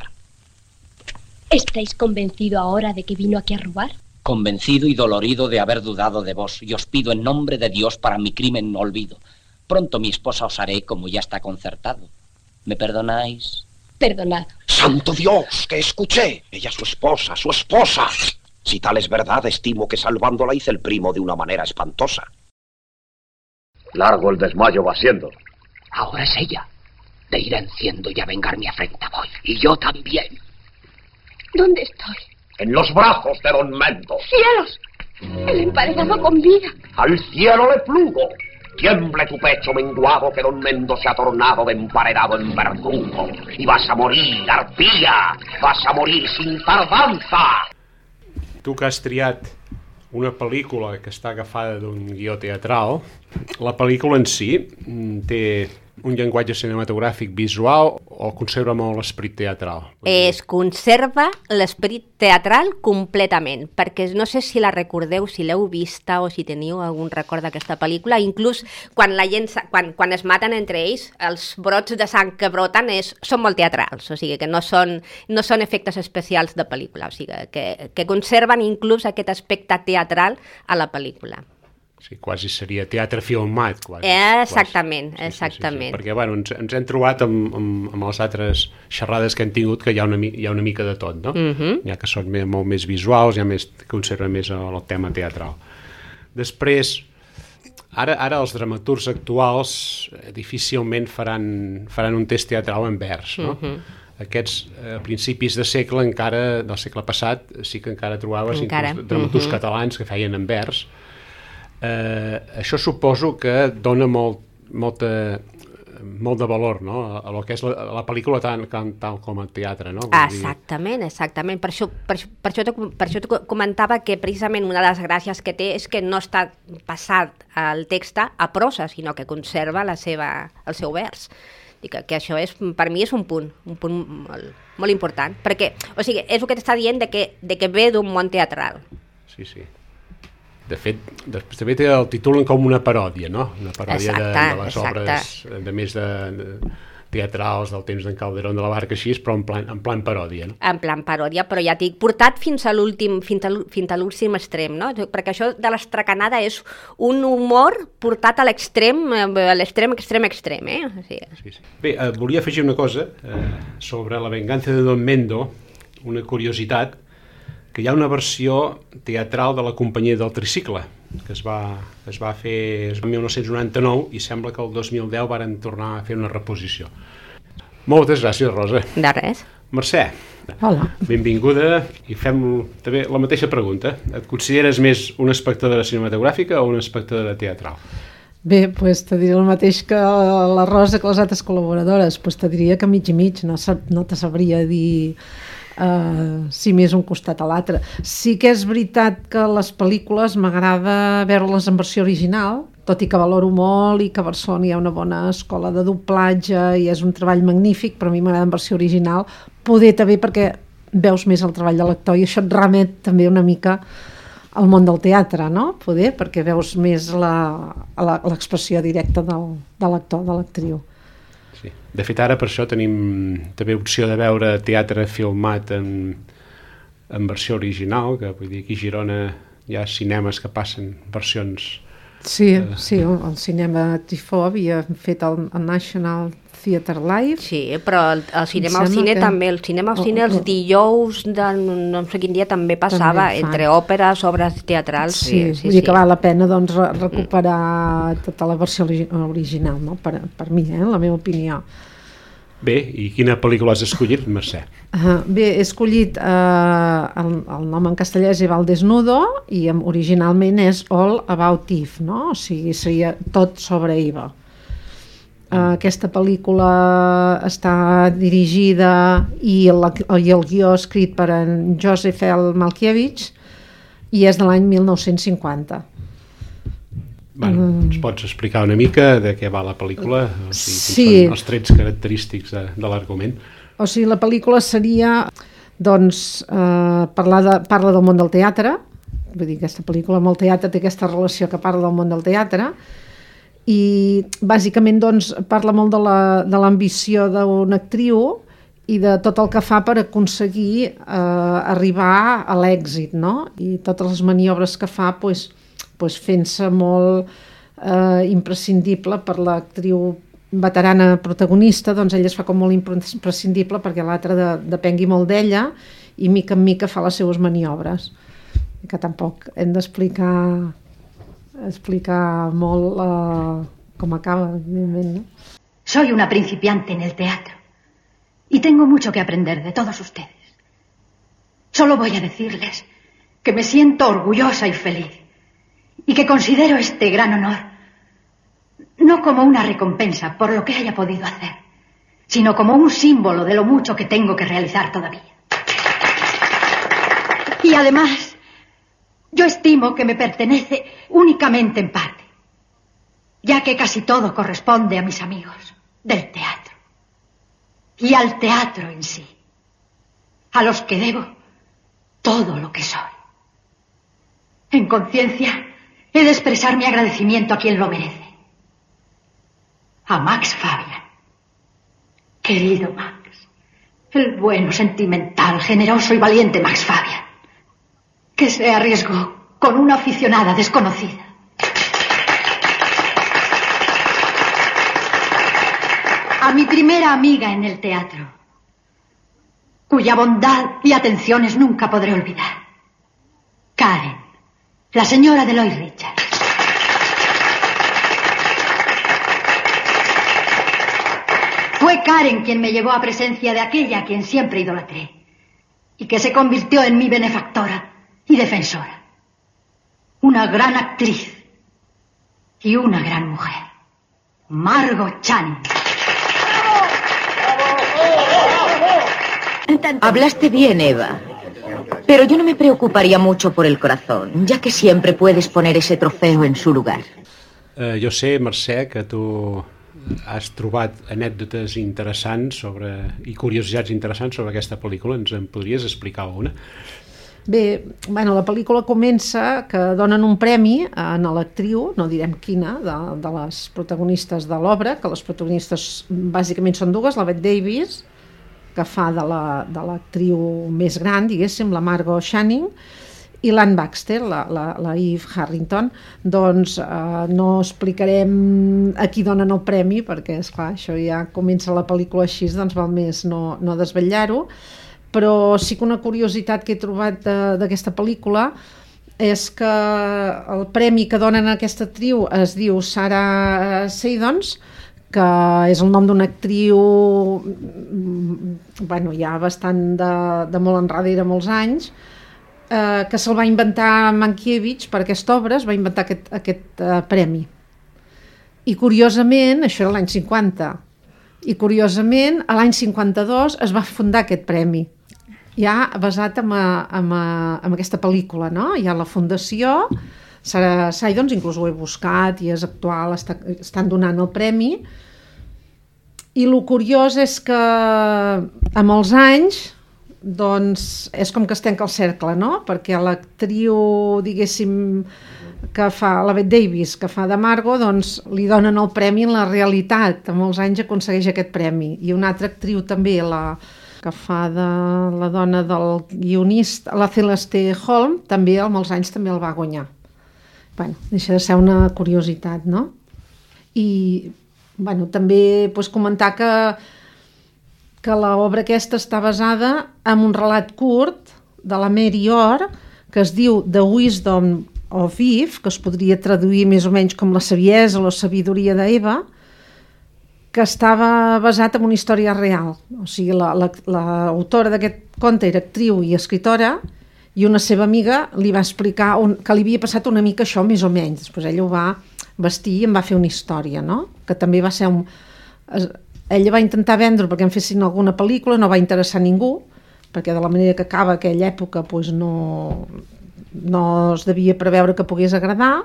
[SPEAKER 23] ¿Estáis convencido ahora de que vino aquí a robar?
[SPEAKER 22] Convencido y dolorido de haber dudado de vos, y os pido en nombre de Dios para mi crimen no olvido. Pronto mi esposa os haré como ya está concertado. ¿Me perdonáis?
[SPEAKER 23] Perdonad.
[SPEAKER 21] ¡Santo Dios! ¡Que escuché! Ella es su esposa, su esposa. Si tal es verdad, estimo que salvándola hice el primo de una manera espantosa. Largo el desmayo va siendo.
[SPEAKER 22] Ahora es ella. De ir enciendo y a vengar mi afrenta voy. Y yo también.
[SPEAKER 23] ¿Dónde estoy?
[SPEAKER 21] En los brazos de Don Mendo.
[SPEAKER 23] ¡Cielos! El emparedado con vida.
[SPEAKER 21] Al cielo le plugo. Tiemble tu pecho menguado que Don Mendo se ha tornado de emparedado en verdugo. Y vas a morir, arpía. Vas a morir sin tardanza.
[SPEAKER 2] Tu que has triat una pel·lícula que està agafada d'un guió teatral, la pel·lícula en si té un llenguatge cinematogràfic visual o conserva molt l'esperit teatral?
[SPEAKER 20] Es conserva l'esperit teatral completament, perquè no sé si la recordeu, si l'heu vista o si teniu algun record d'aquesta pel·lícula, inclús quan quan es maten entre ells, els brots de sang que broten són molt teatrals, o sigui que no són efectes especials de pel·lícula, o sigui que conserven inclús aquest aspecte teatral a la pel·lícula.
[SPEAKER 2] Sí, quasi seria teatre filmat.
[SPEAKER 20] Exactament.
[SPEAKER 2] Sí, perquè ens hem trobat amb les altres xerrades que hem tingut que hi ha una mica de tot, no? Hi ha que són molt més visuals, hi ha més que conserva més el tema teatral. Després, ara els dramaturgs actuals difícilment faran un text teatral en vers, no? Aquests principis de segle encara, del segle passat, sí que encara trobaves dramaturgs catalans que feien en vers. Això suposo que dona molt de valor, no?, a lo que és la pel·lícula tant com el teatre, no?
[SPEAKER 20] Exactament. Per això te comentava que precisament una de les gràcies que té és que no està passat el text a prosa, sinó que conserva el seu vers. Que això per mi és un punt molt important, perquè, o sigui, és el que t'està dient de que ve d'un món teatral.
[SPEAKER 2] Sí. De fet, després també el titulen com una paròdia, no? Una paròdia de les obres, de més de teatrals del temps d'en Calderón de la Barca, així, però en plan paròdia, no?
[SPEAKER 20] En plan paròdia, però ja t'he portat fins a l'últim extrem, no? Perquè això de l'estracanada és un humor portat a l'extrem, eh?
[SPEAKER 2] Sí. Bé, volia afegir una cosa sobre La venganza de Don Mendo, una curiositat, que hi ha una versió teatral de la companyia del tricicle, que es va fer el 1999 i sembla que el 2010 varen tornar a fer una reposició. Moltes gràcies, Rosa.
[SPEAKER 20] De res.
[SPEAKER 2] Mercè.
[SPEAKER 1] Hola.
[SPEAKER 2] Benvinguda, i fem també la mateixa pregunta. Et consideres més una espectadora cinematogràfica o una espectadora teatral?
[SPEAKER 1] Bé, doncs te diré el mateix que la Rosa, que les altres col·laboradores. Doncs te diria que mig i mig, no te sabria dir si més un costat a l'altre. Sí que és veritat que les pel·lícules m'agrada veure-les en versió original, tot i que valoro molt i que a Barcelona hi ha una bona escola de doblatge i és un treball magnífic, però a mi m'agrada en versió original, poder també perquè veus més el treball de l'actor i això et remet també una mica al món del teatre, no? Poder, perquè veus més l'expressió directa de l'actor, de l'actriu.
[SPEAKER 2] Sí. De fet, ara per això tenim també opció de veure teatre filmat en versió original, que vull dir, aquí a Girona hi ha cinemes que passen versions...
[SPEAKER 1] Sí, el cinema Tifó havia fet el National Theatre Live.
[SPEAKER 20] Sí, però el cinema al cine també, el cinema al cine els dijous de no sé quin dia també passava, entre òperes, obres teatrals.
[SPEAKER 1] Sí, vull dir que val la pena doncs recuperar tota la versió original, no? Per mi, la meva opinió.
[SPEAKER 2] Bé, i quina pel·lícula has escollit, Mercè?
[SPEAKER 1] Bé, he escollit el nom en castellà és Eval Desnudo i originalment és All About Eve, no? O sigui, seria tot sobre Eva. Aquesta pel·lícula està dirigida i el guió escrit per en Joseph L. Malkiewicz i és de l'any 1950.
[SPEAKER 2] Ens pots explicar una mica de què va la pel·lícula? O sigui, quins són els trets característics de l'argument?
[SPEAKER 1] O sigui, la pel·lícula seria, doncs, parla del món del teatre, vull dir, aquesta pel·lícula amb el teatre té aquesta relació que parla del món del teatre, i bàsicament doncs, parla molt de l'ambició d'una actriu i de tot el que fa per aconseguir arribar a l'èxit, no? I totes les maniobres que fa, doncs, fent-se molt imprescindible per l'actriu veterana protagonista, doncs ella es fa com molt imprescindible perquè l'altra depengui molt d'ella i mica en mica fa les seues maniobres. Que tampoc hem d'explicar molt com acaba, evidentment, ¿no?
[SPEAKER 3] Soy una principiante en el teatro y tengo mucho que aprender de todos ustedes. Solo voy a decirles que me siento orgullosa y feliz y que considero este gran honor no como una recompensa por lo que haya podido hacer, sino como un símbolo de lo mucho que tengo que realizar todavía. Y además, yo estimo que me pertenece únicamente en parte, ya que casi todo corresponde a mis amigos del teatro y al teatro en sí, a los que debo todo lo que soy. En conciencia, he de expresar mi agradecimiento a quien lo merece. A Max Fabian. Querido Max. El bueno, sentimental, generoso y valiente Max Fabian. Que se arriesgó con una aficionada desconocida. A mi primera amiga en el teatro, cuya bondad y atenciones nunca podré olvidar. Karen. La señora Deloy Richards. Fue Karen quien me llevó a presencia de aquella a quien siempre idolatré y que se convirtió en mi benefactora y defensora. Una gran actriz y una gran mujer. Margot Channing.
[SPEAKER 4] Hablaste bien, Eva. Pero yo no me preocuparía mucho por el corazón, ya que siempre puedes poner ese trofeo en su lugar.
[SPEAKER 2] Jo sé, Mercè, que tu has trobat anècdotes interessants i curiositats interessants sobre aquesta pel·lícula. Ens en podries explicar alguna?
[SPEAKER 1] Bé, la pel·lícula comença que donen un premi a l'actriu, no direm quina, de les protagonistes de l'obra, que les protagonistes bàsicament són dues, la Bette Davis, que fa de l'actriu més gran, diguéssim, la Margot Channing, i l'Anne Baxter, la Eve Harrington. Doncs no explicarem a qui donen el premi, perquè, esclar, això ja comença la pel·lícula així, doncs val més no desvetllar-ho, però sí que una curiositat que he trobat d'aquesta pel·lícula és que el premi que donen a aquesta actriu es diu Sarah Siddons, que és el nom d'una actriu ja bastant de molt enrere, molts anys, que se'l va inventar Mankiewicz per aquesta obra, es va inventar aquest premi. I curiosament, això era l'any 50, i curiosament a l'any 52 es va fundar aquest premi, ja basat en aquesta pel·lícula, no? Hi ha la fundació, Sarah Siddons, inclús ho he buscat i és actual, estan donant el premi, i el curiós és que amb els anys doncs és com que es tanca el cercle, no? Perquè l'actriu, diguéssim, que fa la Bette Davis, que fa de Margot, doncs li donen el premi en la realitat, amb els anys aconsegueix aquest premi, i una altra actriu també, que fa de la dona del guionista, la Celeste Holm, també amb els anys també el va guanyar. Deixa de ser una curiositat, no? I també comentar que l'obra aquesta està basada en un relat curt de la Mary Orr, que es diu The Wisdom of Eve, que es podria traduir més o menys com la saviesa o la sabidoria d'Eva, que estava basat en una història real. O sigui, l'autora d'aquest conte era actriu i escritora, i una seva amiga li va explicar que li havia passat una mica això, més o menys. Després ella ho va vestir i en va fer una història, no? Que també va ser ella va intentar vendre perquè en fessin alguna pel·lícula, no va interessar a ningú, perquè de la manera que acaba aquella època no es devia preveure que pogués agradar,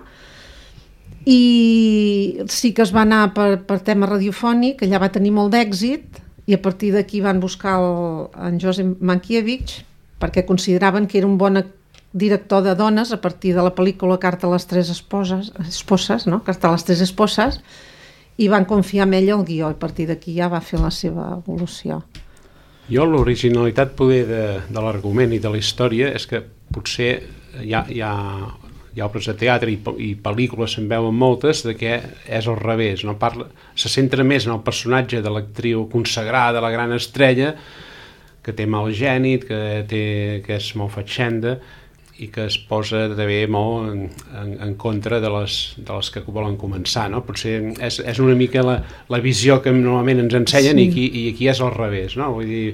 [SPEAKER 1] i sí que es va anar per tema radiofònic, ella va tenir molt d'èxit, i a partir d'aquí van buscar en Joseph Mankiewicz, perquè consideraven que era un bon director de dones a partir de la pel·lícula Carta a les tres esposes, no? Carta a les tres esposes, i van confiar en ella el guió, i a partir d'aquí ja va fer la seva evolució.
[SPEAKER 2] Jo l'originalitat poder de l'argument i de la història és que potser hi ha obres de teatre i pel·lícules, se'n veuen moltes, de que és al revés, no? Se centra més en el personatge de l'actriu consagrada, la gran estrella, que té mal gènit, que és molt fatxenda i que es posa també molt en contra de les que volen començar, no? Potser és una mica la visió que normalment ens ensenyen, i aquí és al revés, no? Vull dir...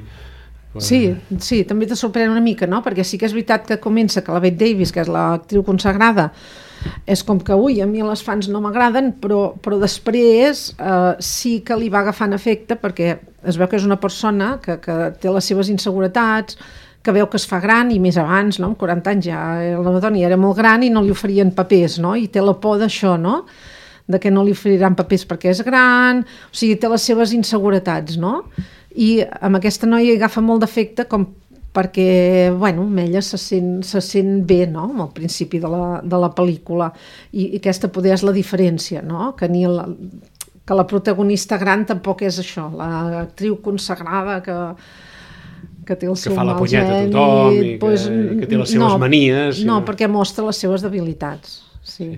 [SPEAKER 1] Sí, també te sorprèn una mica, no? Perquè sí que és veritat que comença que la Bette Davis, que és l'actriu consagrada, és com que, a mi les fans no m'agraden, però després sí que li va agafant efecte, perquè es veu que és una persona que té les seves inseguretats, que veu que es fa gran, i més abans, no? Amb 40 anys ja la dona era molt gran i no li oferien papers, no? I té la por d'això, no? De que no li oferiran papers perquè és gran, o sigui, té les seves inseguretats, no? I amb aquesta noia agafa molt d'efecte perquè, amb ella se sent bé, no? Al principi de la pel·lícula, i aquesta poder és la diferència, no? Que la protagonista gran tampoc és això, l'actriu consagrada que té el seu mal gènit,
[SPEAKER 2] que fa la punyeta a tothom i que té les seves manies.
[SPEAKER 1] No, perquè mostra les seves debilitats, sí.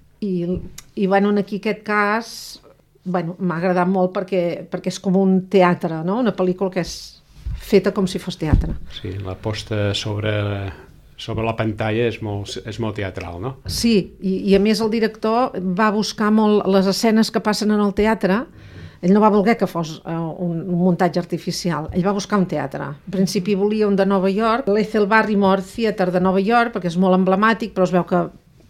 [SPEAKER 1] I aquí aquest cas m'ha agradat molt perquè és com un teatre, no? Una pel·lícula que és feta com si fos teatre.
[SPEAKER 2] Sí, la posta sobre la pantalla és molt teatral, no?
[SPEAKER 1] Sí, i a més el director va buscar molt les escenes que passen en el teatre. Ell no va voler que fos un muntatge artificial, ell va buscar un teatre. En principi volia un de Nova York, l'Ethel Barrymore Theatre de Nova York, perquè és molt emblemàtic, però es veu que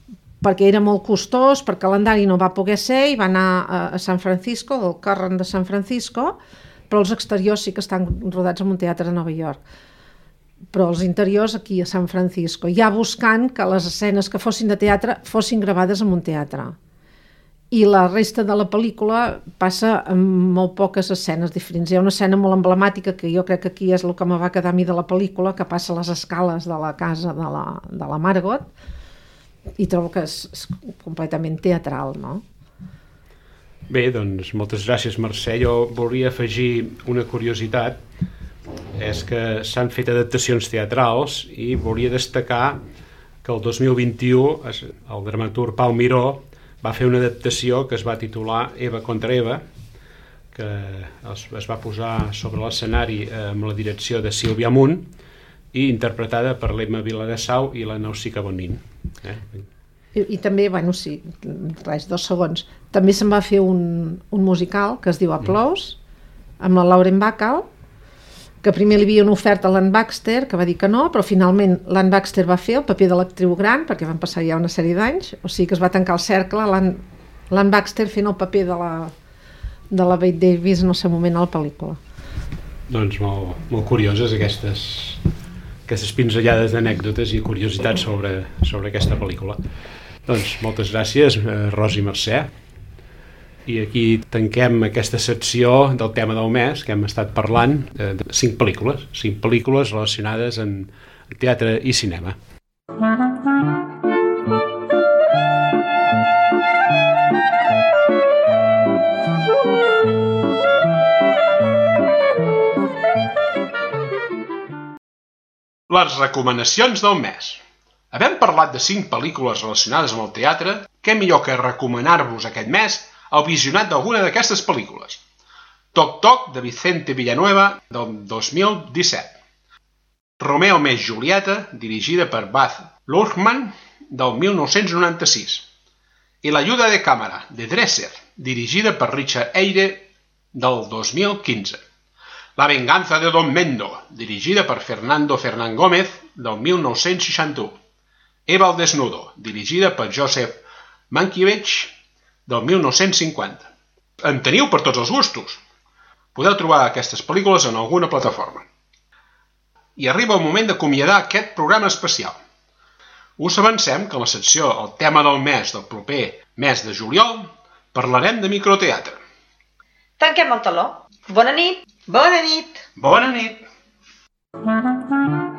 [SPEAKER 1] perquè era molt costós, per calendari no va poder ser, i va anar a San Francisco, del Curran de San Francisco, però els exteriors sí que estan rodats en un teatre a Nova York. Però els interiors aquí a San Francisco, ja buscant que les escenes que fossin de teatre fossin gravades en un teatre. I la resta de la pel·lícula passa amb molt poques escenes diferents. Hi ha una escena molt emblemàtica que jo crec que aquí és el que me va quedar a mi de la pel·lícula, que passa a les escales de la casa de la Margot, i trobo que és completament teatral, no?
[SPEAKER 2] Bé, doncs moltes gràcies, Mercè. Jo volia afegir una curiositat, és que s'han fet adaptacions teatrals i volia destacar que el 2021 el dramaturg Pau Miró va fer una adaptació que es va titular Eva contra Eva, que es va posar sobre l'escenari amb la direcció de Sílvia Munt i interpretada per l'Emma Vilarassau i la Nausica Bonin.
[SPEAKER 1] I també, bueno, sí, res, 2 segons, també se'n va fer un musical que es diu Aplaus, amb la Lauren Bacall, que primer li havien ofert a l'Ann Baxter, que va dir que no, però finalment l'Ann Baxter va fer el paper de l'actriu gran, perquè van passar ja una sèrie d'anys, o sigui que es va tancar el cercle, l'Ann Baxter fent el paper de la Bette Davis en el seu moment a la pel·lícula.
[SPEAKER 2] Doncs molt curioses aquestes pinzellades d'anècdotes i curiositats sobre aquesta pel·lícula. Doncs moltes gràcies, Rosa i Mercè. I aquí tanquem aquesta secció del tema del mes, que hem estat parlant de 5 pel·lícules relacionades amb teatre i cinema. Les recomanacions del mes. Havent parlat de 5 pel·lícules relacionades amb el teatre, què millor que recomanar-vos aquest mes el visionat d'alguna d'aquestes pel·lícules. Toc Toc, de Vicente Villanueva, del 2017. Romeo més Julieta, dirigida per Baz Luhrmann, del 1996. I L'ayuda de càmera, de Dresser, dirigida per Richard Eyre, del 2015. La venganza de Don Mendo, dirigida per Fernando Fernán Gómez, del 1961. Eva al desnudo, dirigida per Joseph Mankiewicz, del 1950. En teniu per tots els gustos. Podeu trobar aquestes pel·lícules en alguna plataforma. I arriba el moment d'acomiadar aquest programa especial. Us avancem que en la secció El tema del mes del proper mes de juliol parlarem de microteatre.
[SPEAKER 4] Tanquem el teló. Bona nit. Bona nit.
[SPEAKER 2] Bona nit.